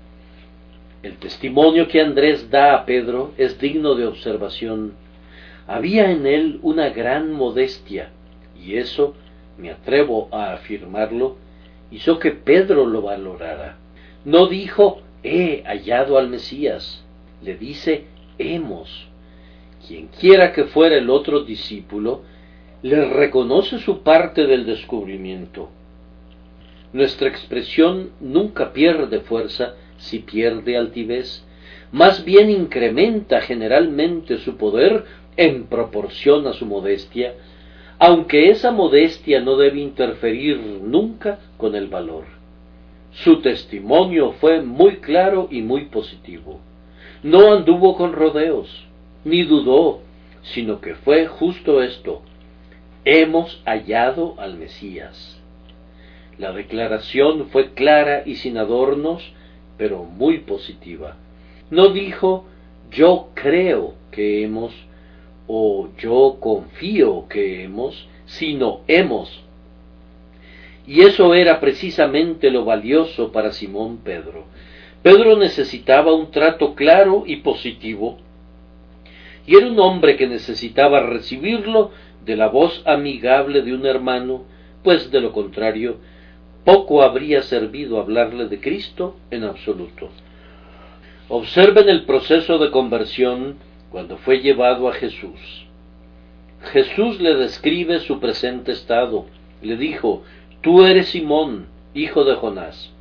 S1: El testimonio que Andrés da a Pedro es digno de observación. Había en él una gran modestia, y eso, me atrevo a afirmarlo, hizo que Pedro lo valorara. No dijo, he hallado al Mesías, le dice, hemos. Quien quiera que fuera el otro discípulo, le reconoce su parte del descubrimiento. Nuestra expresión nunca pierde fuerza si pierde altivez, más bien incrementa generalmente su poder en proporción a su modestia, aunque esa modestia no debe interferir nunca con el valor. Su testimonio fue muy claro y muy positivo. No anduvo con rodeos, ni dudó, sino que fue justo esto: hemos hallado al Mesías. La declaración fue clara y sin adornos, pero muy positiva. No dijo, yo creo que hemos, o yo confío que hemos, sino hemos. Y eso era precisamente lo valioso para Simón Pedro. Pedro necesitaba un trato claro y positivo, y era un hombre que necesitaba recibirlo de la voz amigable de un hermano, pues de lo contrario, poco habría servido hablarle de Cristo en absoluto. Observen el proceso de conversión cuando fue llevado a Jesús. Jesús le describe su presente estado. Le dijo, tú eres Simón, hijo de Jonás.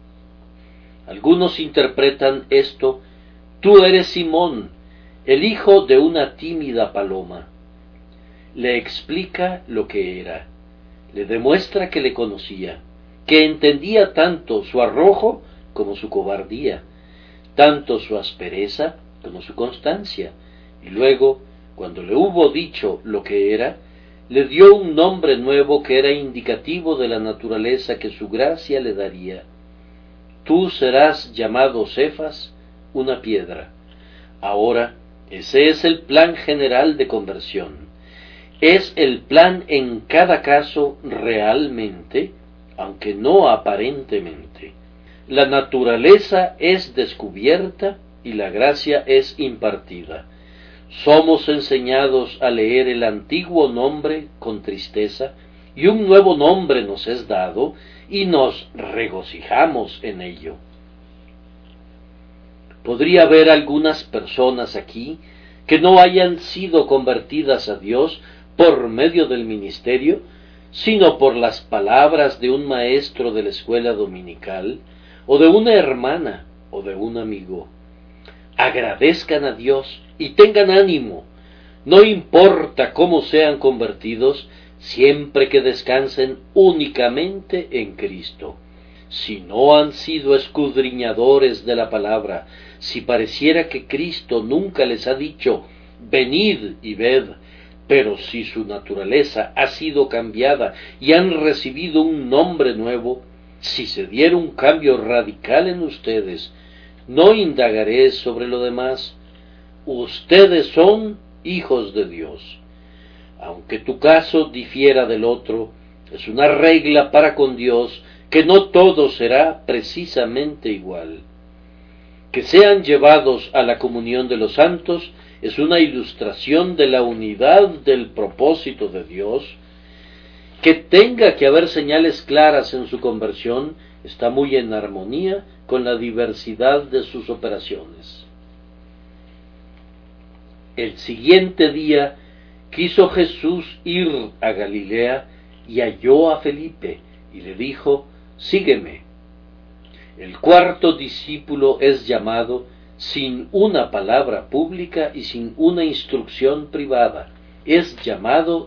S1: Algunos interpretan esto, tú eres Simón, el hijo de una tímida paloma. Le explica lo que era, le demuestra que le conocía, que entendía tanto su arrojo como su cobardía, tanto su aspereza como su constancia, y luego, cuando le hubo dicho lo que era, le dio un nombre nuevo que era indicativo de la naturaleza que su gracia le daría. Tú serás llamado Cefas, una piedra. Ahora, ese es el plan general de conversión. Es el plan en cada caso realmente, aunque no aparentemente. La naturaleza es descubierta y la gracia es impartida. Somos enseñados a leer el antiguo nombre con tristeza, y un nuevo nombre nos es dado, y nos regocijamos en ello. Podría haber algunas personas aquí que no hayan sido convertidas a Dios por medio del ministerio, sino por las palabras de un maestro de la escuela dominical, o de una hermana, o de un amigo. Agradezcan a Dios y tengan ánimo. No importa cómo sean convertidos, siempre que descansen únicamente en Cristo. Si no han sido escudriñadores de la palabra, si pareciera que Cristo nunca les ha dicho, venid y ved, pero si su naturaleza ha sido cambiada y han recibido un nombre nuevo, si se diera un cambio radical en ustedes, no indagaré sobre lo demás. Ustedes son hijos de Dios. Aunque tu caso difiera del otro, es una regla para con Dios que no todo será precisamente igual. Que sean llevados a la comunión de los santos es una ilustración de la unidad del propósito de Dios. Que tenga que haber señales claras en su conversión está muy en armonía con la diversidad de sus operaciones. El siguiente día quiso Jesús ir a Galilea y halló a Felipe y le dijo, sígueme. El cuarto discípulo es llamado sin una palabra pública y sin una instrucción privada. Es llamado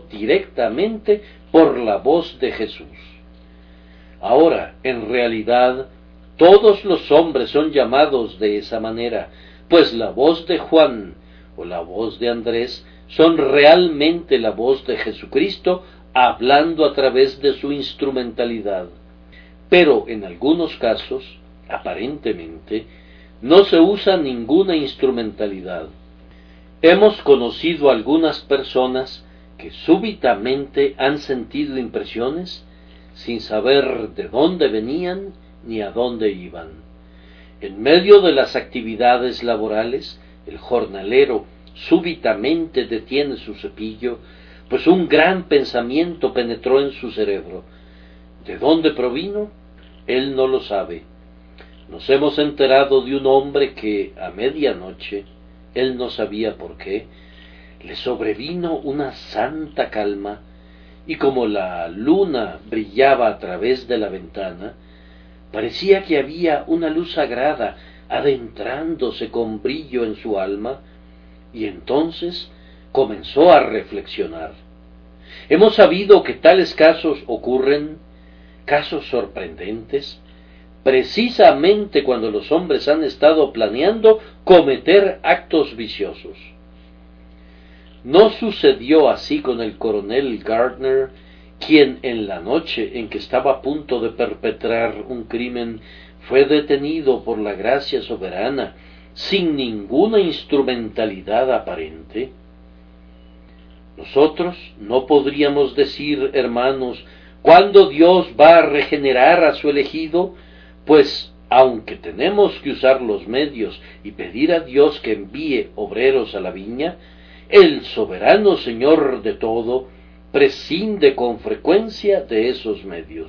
S1: directamente por la voz de Jesús. Ahora, en realidad, Todos los hombres son llamados de esa manera, pues la voz de Juan o la voz de Andrés son realmente la voz de Jesucristo hablando a través de su instrumentalidad. Pero en algunos casos, aparentemente, no se usa ninguna instrumentalidad. Hemos conocido algunas personas que súbitamente han sentido impresiones sin saber de dónde venían ni a dónde iban. En medio de las actividades laborales, el jornalero súbitamente detiene su cepillo, pues un gran pensamiento penetró en su cerebro. ¿De dónde provino? Él no lo sabe. Nos hemos enterado de un hombre que, a medianoche, él no sabía por qué, le sobrevino una santa calma, y como la luna brillaba a través de la ventana, parecía que había una luz sagrada adentrándose con brillo en su alma, y entonces comenzó a reflexionar. Hemos sabido que tales casos ocurren, casos sorprendentes, precisamente cuando los hombres han estado planeando cometer actos viciosos. ¿No sucedió así con el coronel Gardner, quien en la noche en que estaba a punto de perpetrar un crimen fue detenido por la gracia soberana sin ninguna instrumentalidad aparente? Nosotros no podríamos decir, hermanos, ¿cuándo Dios va a regenerar a su elegido? Pues, aunque tenemos que usar los medios y pedir a Dios que envíe obreros a la viña, el soberano Señor de todo prescinde con frecuencia de esos medios.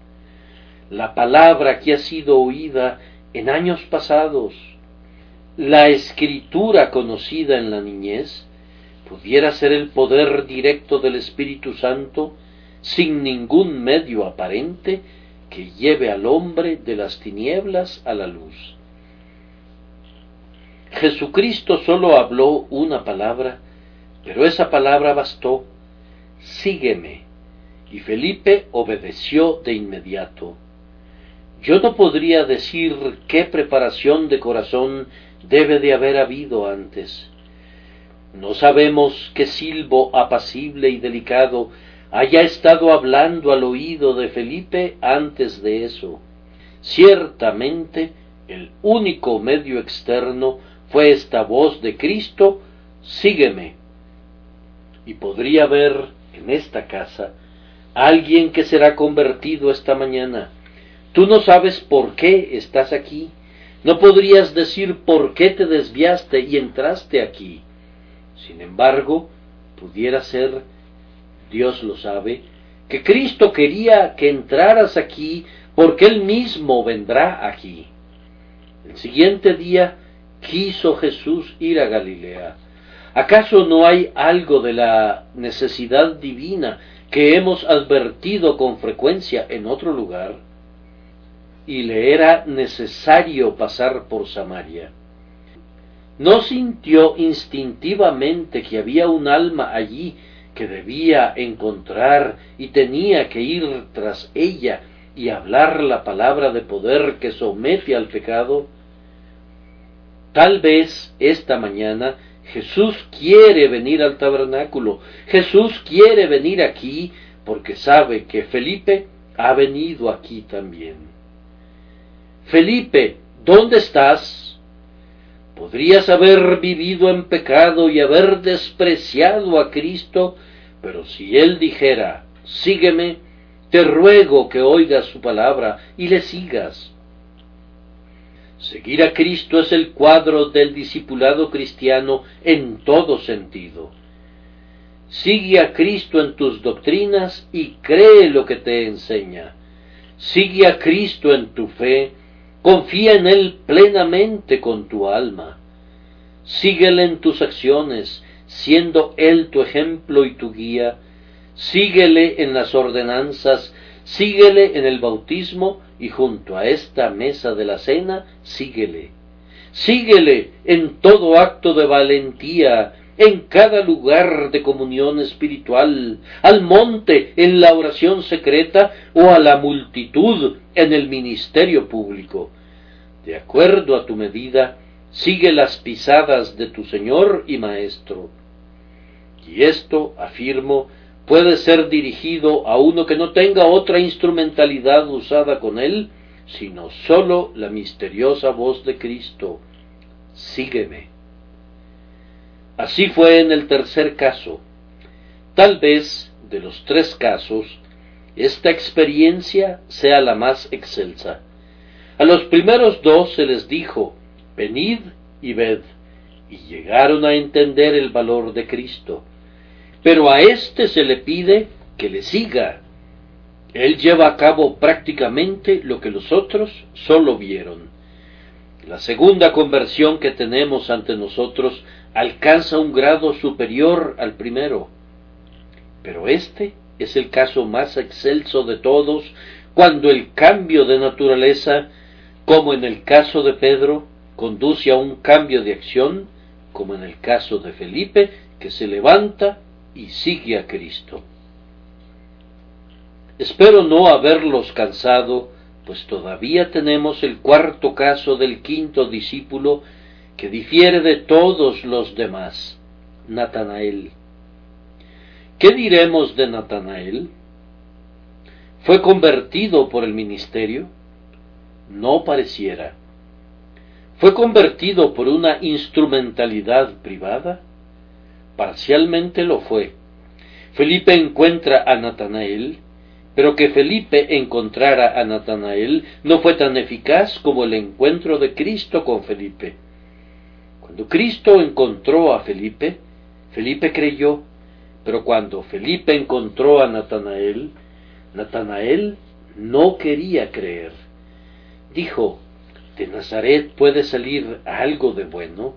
S1: La palabra que ha sido oída en años pasados, la escritura conocida en la niñez, pudiera ser el poder directo del Espíritu Santo sin ningún medio aparente que lleve al hombre de las tinieblas a la luz. Jesucristo solo habló una palabra, pero esa palabra bastó: sígueme. Y Felipe obedeció de inmediato. Yo no podría decir qué preparación de corazón debe de haber habido antes. No sabemos qué silbo apacible y delicado haya estado hablando al oído de Felipe antes de eso. Ciertamente, el único medio externo fue esta voz de Cristo: sígueme. Y podría haber en esta casa alguien que será convertido esta mañana. Tú no sabes por qué estás aquí. No podrías decir por qué te desviaste y entraste aquí. Sin embargo, pudiera ser, Dios lo sabe, que Cristo quería que entraras aquí porque Él mismo vendrá aquí. El siguiente día quiso Jesús ir a Galilea. ¿Acaso no hay algo de la necesidad divina que hemos advertido con frecuencia en otro lugar? Y le era necesario pasar por Samaria. ¿No sintió instintivamente que había un alma allí que debía encontrar y tenía que ir tras ella y hablar la palabra de poder que somete al pecado? Tal vez esta mañana Jesús quiere venir al tabernáculo. Jesús quiere venir aquí porque sabe que Felipe ha venido aquí también. Felipe, ¿dónde estás? Podrías haber vivido en pecado y haber despreciado a Cristo, pero si Él dijera, sígueme, te ruego que oigas su palabra y le sigas. Seguir a Cristo es el cuadro del discipulado cristiano en todo sentido. Sigue a Cristo en tus doctrinas y cree lo que te enseña. Sigue a Cristo en tu fe, confía en Él plenamente con tu alma. Síguele en tus acciones, siendo Él tu ejemplo y tu guía. Síguele en las ordenanzas, síguele en el bautismo y junto a esta mesa de la cena, síguele. Síguele en todo acto de valentía, en cada lugar de comunión espiritual, al monte en la oración secreta o a la multitud en el ministerio público. de acuerdo a tu medida, sigue las pisadas de tu Señor y Maestro. Y esto, afirmo, puede ser dirigido a uno que no tenga otra instrumentalidad usada con él, sino sólo la misteriosa voz de Cristo: sígueme. Así fue en el tercer caso. Tal vez, de los tres casos, esta experiencia sea la más excelsa. A los primeros dos se les dijo: venid y ved, y llegaron a entender el valor de Cristo. Pero a éste se le pide que le siga. Él lleva a cabo prácticamente lo que los otros solo vieron. La segunda conversión que tenemos ante nosotros alcanza un grado superior al primero. Pero este es el caso más excelso de todos, cuando el cambio de naturaleza, como en el caso de Pedro, conduce a un cambio de acción, como en el caso de Felipe, que se levanta y sigue a Cristo. Espero no haberlos cansado, pues todavía tenemos el cuarto caso del quinto discípulo, que difiere de todos los demás, Natanael. ¿Qué diremos de Natanael? ¿Fue convertido por el ministerio? No pareciera. ¿Fue convertido por una instrumentalidad privada? Parcialmente lo fue. Felipe encuentra a Natanael, pero que Felipe encontrara a Natanael no fue tan eficaz como el encuentro de Cristo con Felipe. Cuando Cristo encontró a Felipe, Felipe creyó, pero cuando Felipe encontró a Natanael, Natanael no quería creer. Dijo: ¿de Nazaret puede salir algo de bueno?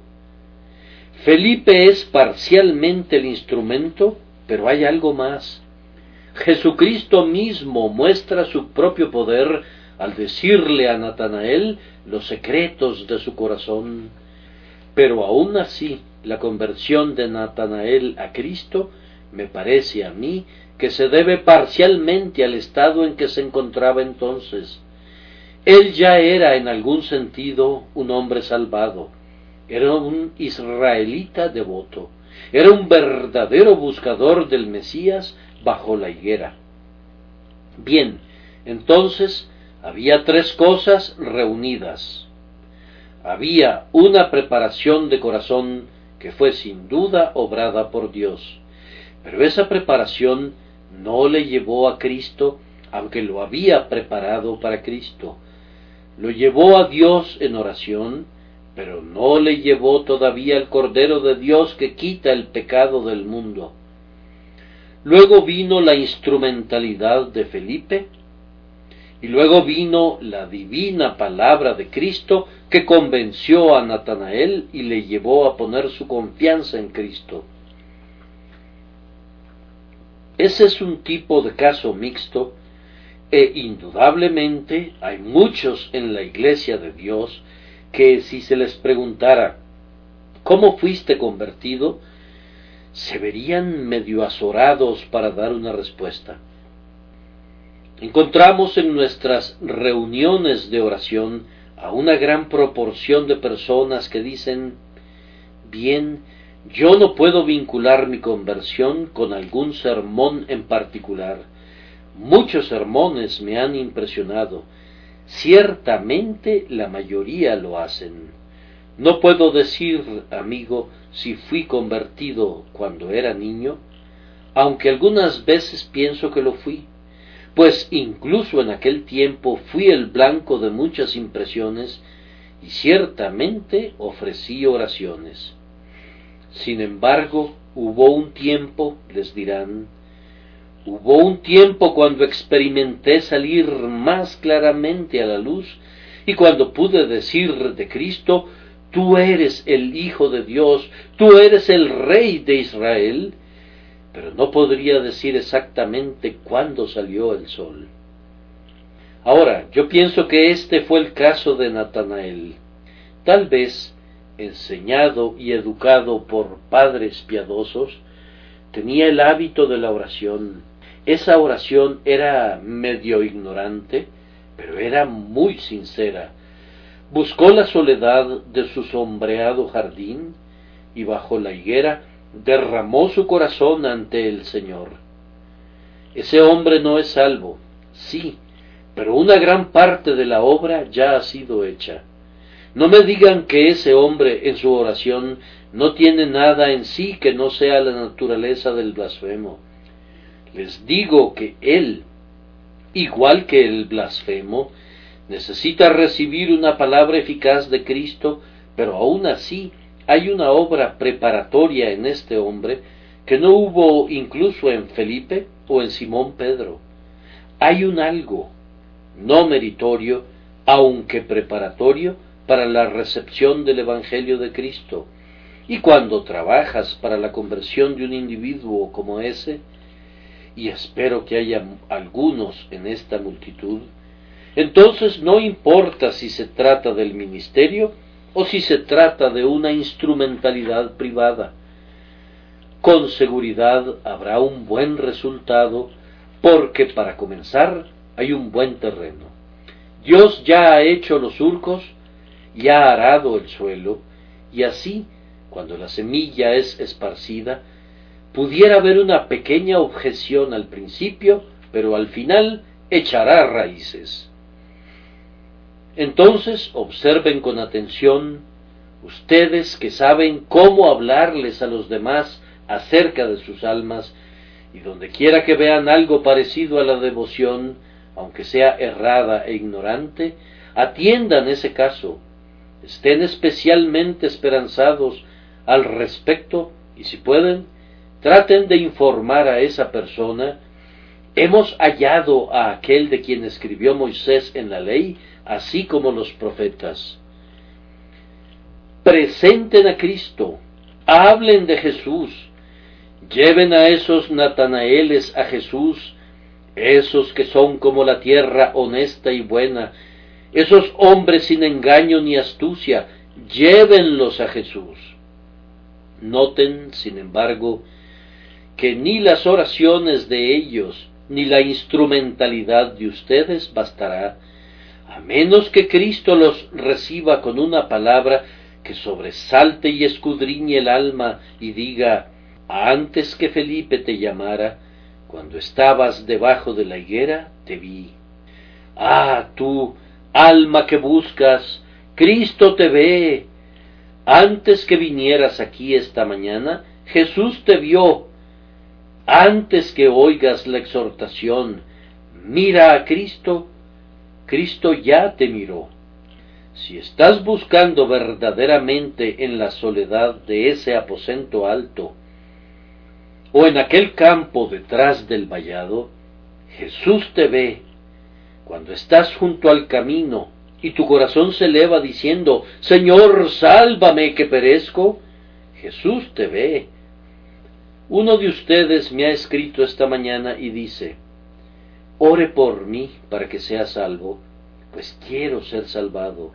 S1: Felipe es parcialmente el instrumento, pero hay algo más. Jesucristo mismo muestra su propio poder al decirle a Natanael los secretos de su corazón. Pero aún así, la conversión de Natanael a Cristo me parece a mí que se debe parcialmente al estado en que se encontraba entonces. Él ya era en algún sentido un hombre salvado, era un israelita devoto, era un verdadero buscador del Mesías bajo la higuera. Bien, entonces había tres cosas reunidas. Había una preparación de corazón que fue sin duda obrada por Dios, pero esa preparación no le llevó a Cristo, aunque lo había preparado para Cristo. Lo llevó a Dios en oración, pero no le llevó todavía al Cordero de Dios que quita el pecado del mundo. Luego vino la instrumentalidad de Felipe, y luego vino la divina palabra de Cristo que convenció a Natanael y le llevó a poner su confianza en Cristo. Ese es un tipo de caso mixto, e indudablemente hay muchos en la Iglesia de Dios que, si se les preguntara ¿cómo fuiste convertido?, se verían medio azorados para dar una respuesta. Encontramos en nuestras reuniones de oración a una gran proporción de personas que dicen: bien, yo no puedo vincular mi conversión con algún sermón en particular. Muchos sermones me han impresionado. Ciertamente la mayoría lo hacen. No puedo decir, amigo, si fui convertido cuando era niño, aunque algunas veces pienso que lo fui, pues incluso en aquel tiempo fui el blanco de muchas impresiones y ciertamente ofrecí oraciones. Sin embargo, hubo un tiempo, les dirán, hubo un tiempo cuando experimenté salir más claramente a la luz y cuando pude decir de Cristo: tú eres el Hijo de Dios, tú eres el Rey de Israel, pero no podría decir exactamente cuándo salió el sol. Ahora, yo pienso que este fue el caso de Natanael. Tal vez, enseñado y educado por padres piadosos, tenía el hábito de la oración. Esa oración era medio ignorante, pero era muy sincera. buscó la soledad de su sombreado jardín y bajo la higuera derramó su corazón ante el Señor. Ese hombre no es salvo, sí, pero una gran parte de la obra ya ha sido hecha. No me digan que ese hombre en su oración no tiene nada en sí que no sea la naturaleza del blasfemo. Les digo que él, igual que el blasfemo, necesita recibir una palabra eficaz de Cristo, pero aún así hay una obra preparatoria en este hombre que no hubo incluso en Felipe o en Simón Pedro. Hay un algo, no meritorio, aunque preparatorio, para la recepción del Evangelio de Cristo. Y cuando trabajas para la conversión de un individuo como ese, y espero que haya algunos en esta multitud, entonces no importa si se trata del ministerio o si se trata de una instrumentalidad privada. Con seguridad habrá un buen resultado, porque para comenzar hay un buen terreno. Dios ya ha hecho los surcos, ya ha arado el suelo, y así, cuando la semilla es esparcida, pudiera haber una pequeña objeción al principio, pero al final echará raíces. Entonces observen con atención, ustedes que saben cómo hablarles a los demás acerca de sus almas, y donde quiera que vean algo parecido a la devoción, aunque sea errada e ignorante, atiendan ese caso, estén especialmente esperanzados al respecto, y si pueden, traten de informar a esa persona: hemos hallado a aquel de quien escribió Moisés en la ley, así como los profetas. Presenten a Cristo, hablen de Jesús, lleven a esos Natanaeles a Jesús, esos que son como la tierra honesta y buena, esos hombres sin engaño ni astucia, llévenlos a Jesús. Noten, sin embargo, que ni las oraciones de ellos, ni la instrumentalidad de ustedes bastará, a menos que Cristo los reciba con una palabra que sobresalte y escudriñe el alma y diga: antes que Felipe te llamara, cuando estabas debajo de la higuera, te vi. Ah, tú, alma que buscas, Cristo te ve. Antes que vinieras aquí esta mañana, Jesús te vio. Antes que oigas la exhortación, mira a Cristo, Cristo ya te miró. Si estás buscando verdaderamente en la soledad de ese aposento alto, o en aquel campo detrás del vallado, Jesús te ve. Cuando estás junto al camino y tu corazón se eleva diciendo: Señor, sálvame que perezco, Jesús te ve. Uno de ustedes me ha escrito esta mañana y dice: ore por mí para que sea salvo, pues quiero ser salvado.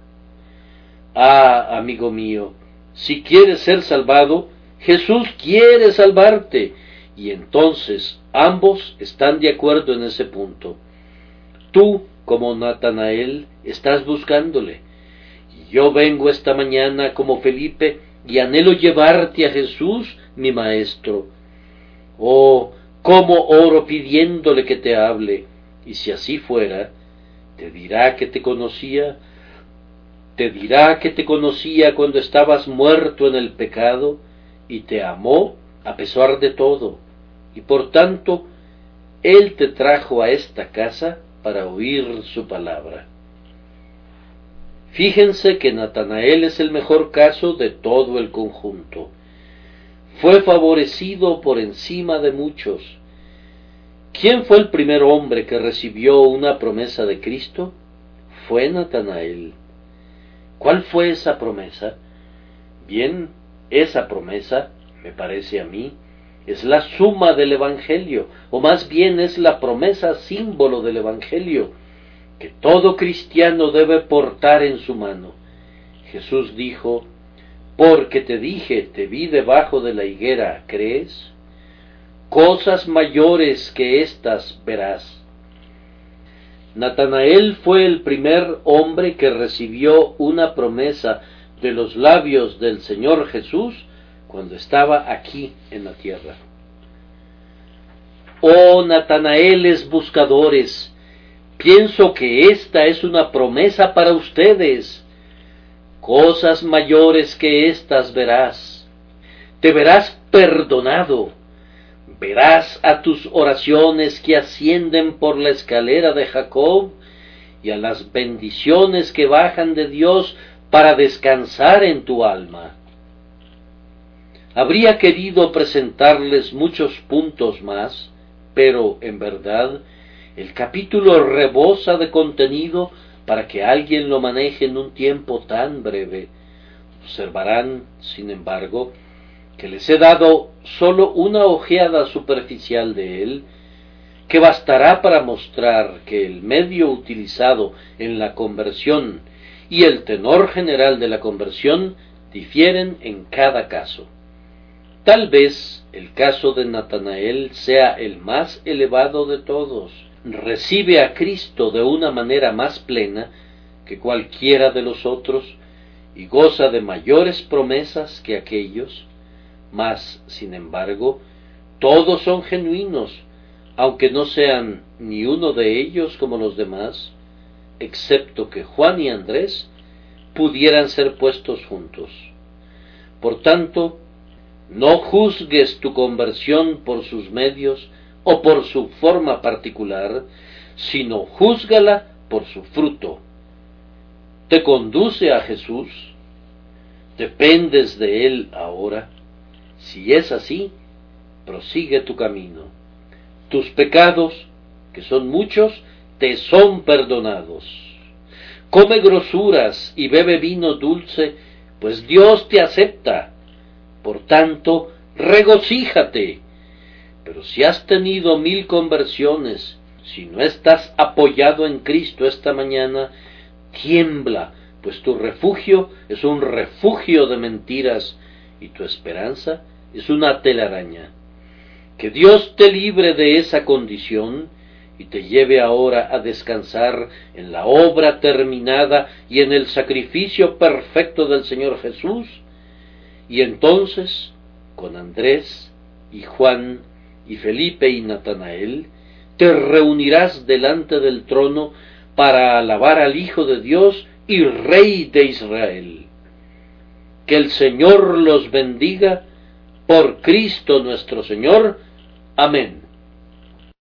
S1: Ah, amigo mío, si quieres ser salvado, Jesús quiere salvarte, y entonces ambos están de acuerdo en ese punto. Tú, como Natanael, estás buscándole, y yo vengo esta mañana como Felipe y anhelo llevarte a Jesús, mi Maestro. Oh, cómo oro pidiéndole que te hable, y si así fuera, te dirá que te conocía, te dirá que te conocía cuando estabas muerto en el pecado, y te amó a pesar de todo, y por tanto, Él te trajo a esta casa para oír su palabra. Fíjense que Natanael es el mejor caso de todo el conjunto. Fue favorecido por encima de muchos. ¿Quién fue el primer hombre que recibió una promesa de Cristo? Fue Natanael. ¿Cuál fue esa promesa? Bien, esa promesa, me parece a mí, es la suma del Evangelio, o más bien es la promesa símbolo del Evangelio, que todo cristiano debe portar en su mano. Jesús dijo: porque te dije, te vi debajo de la higuera, ¿crees? Cosas mayores que estas verás. Natanael fue el primer hombre que recibió una promesa de los labios del Señor Jesús cuando estaba aquí en la tierra. Oh Natanaeles buscadores, pienso que esta es una promesa para ustedes. Cosas mayores que estas verás. Te verás perdonado. Verás a tus oraciones que ascienden por la escalera de Jacob y a las bendiciones que bajan de Dios para descansar en tu alma. Habría querido presentarles muchos puntos más, pero en verdad el capítulo rebosa de contenido para que alguien lo maneje en un tiempo tan breve. Observarán, sin embargo, que les he dado sólo una ojeada superficial de él, que bastará para mostrar que el medio utilizado en la conversión y el tenor general de la conversión difieren en cada caso. Tal vez el caso de Natanael sea el más elevado de todos. Recibe a Cristo de una manera más plena que cualquiera de los otros y goza de mayores promesas que aquellos, mas, sin embargo, todos son genuinos, aunque no sean ni uno de ellos como los demás, excepto que Juan y Andrés pudieran ser puestos juntos. Por tanto, no juzgues tu conversión por sus medios o por su forma particular, sino júzgala por su fruto. ¿Te conduce a Jesús? ¿Dependes de Él ahora? Si es así, prosigue tu camino. Tus pecados, que son muchos, te son perdonados. Come grosuras y bebe vino dulce, pues Dios te acepta. Por tanto, regocíjate. Pero si has tenido mil conversiones, si no estás apoyado en Cristo esta mañana, tiembla, pues tu refugio es un refugio de mentiras y tu esperanza es una telaraña. Que Dios te libre de esa condición y te lleve ahora a descansar en la obra terminada y en el sacrificio perfecto del Señor Jesús, y entonces, con Andrés y Juan y Felipe y Natanael, te reunirás delante del trono para alabar al Hijo de Dios y Rey de Israel. Que el Señor los bendiga por Cristo nuestro Señor. Amén.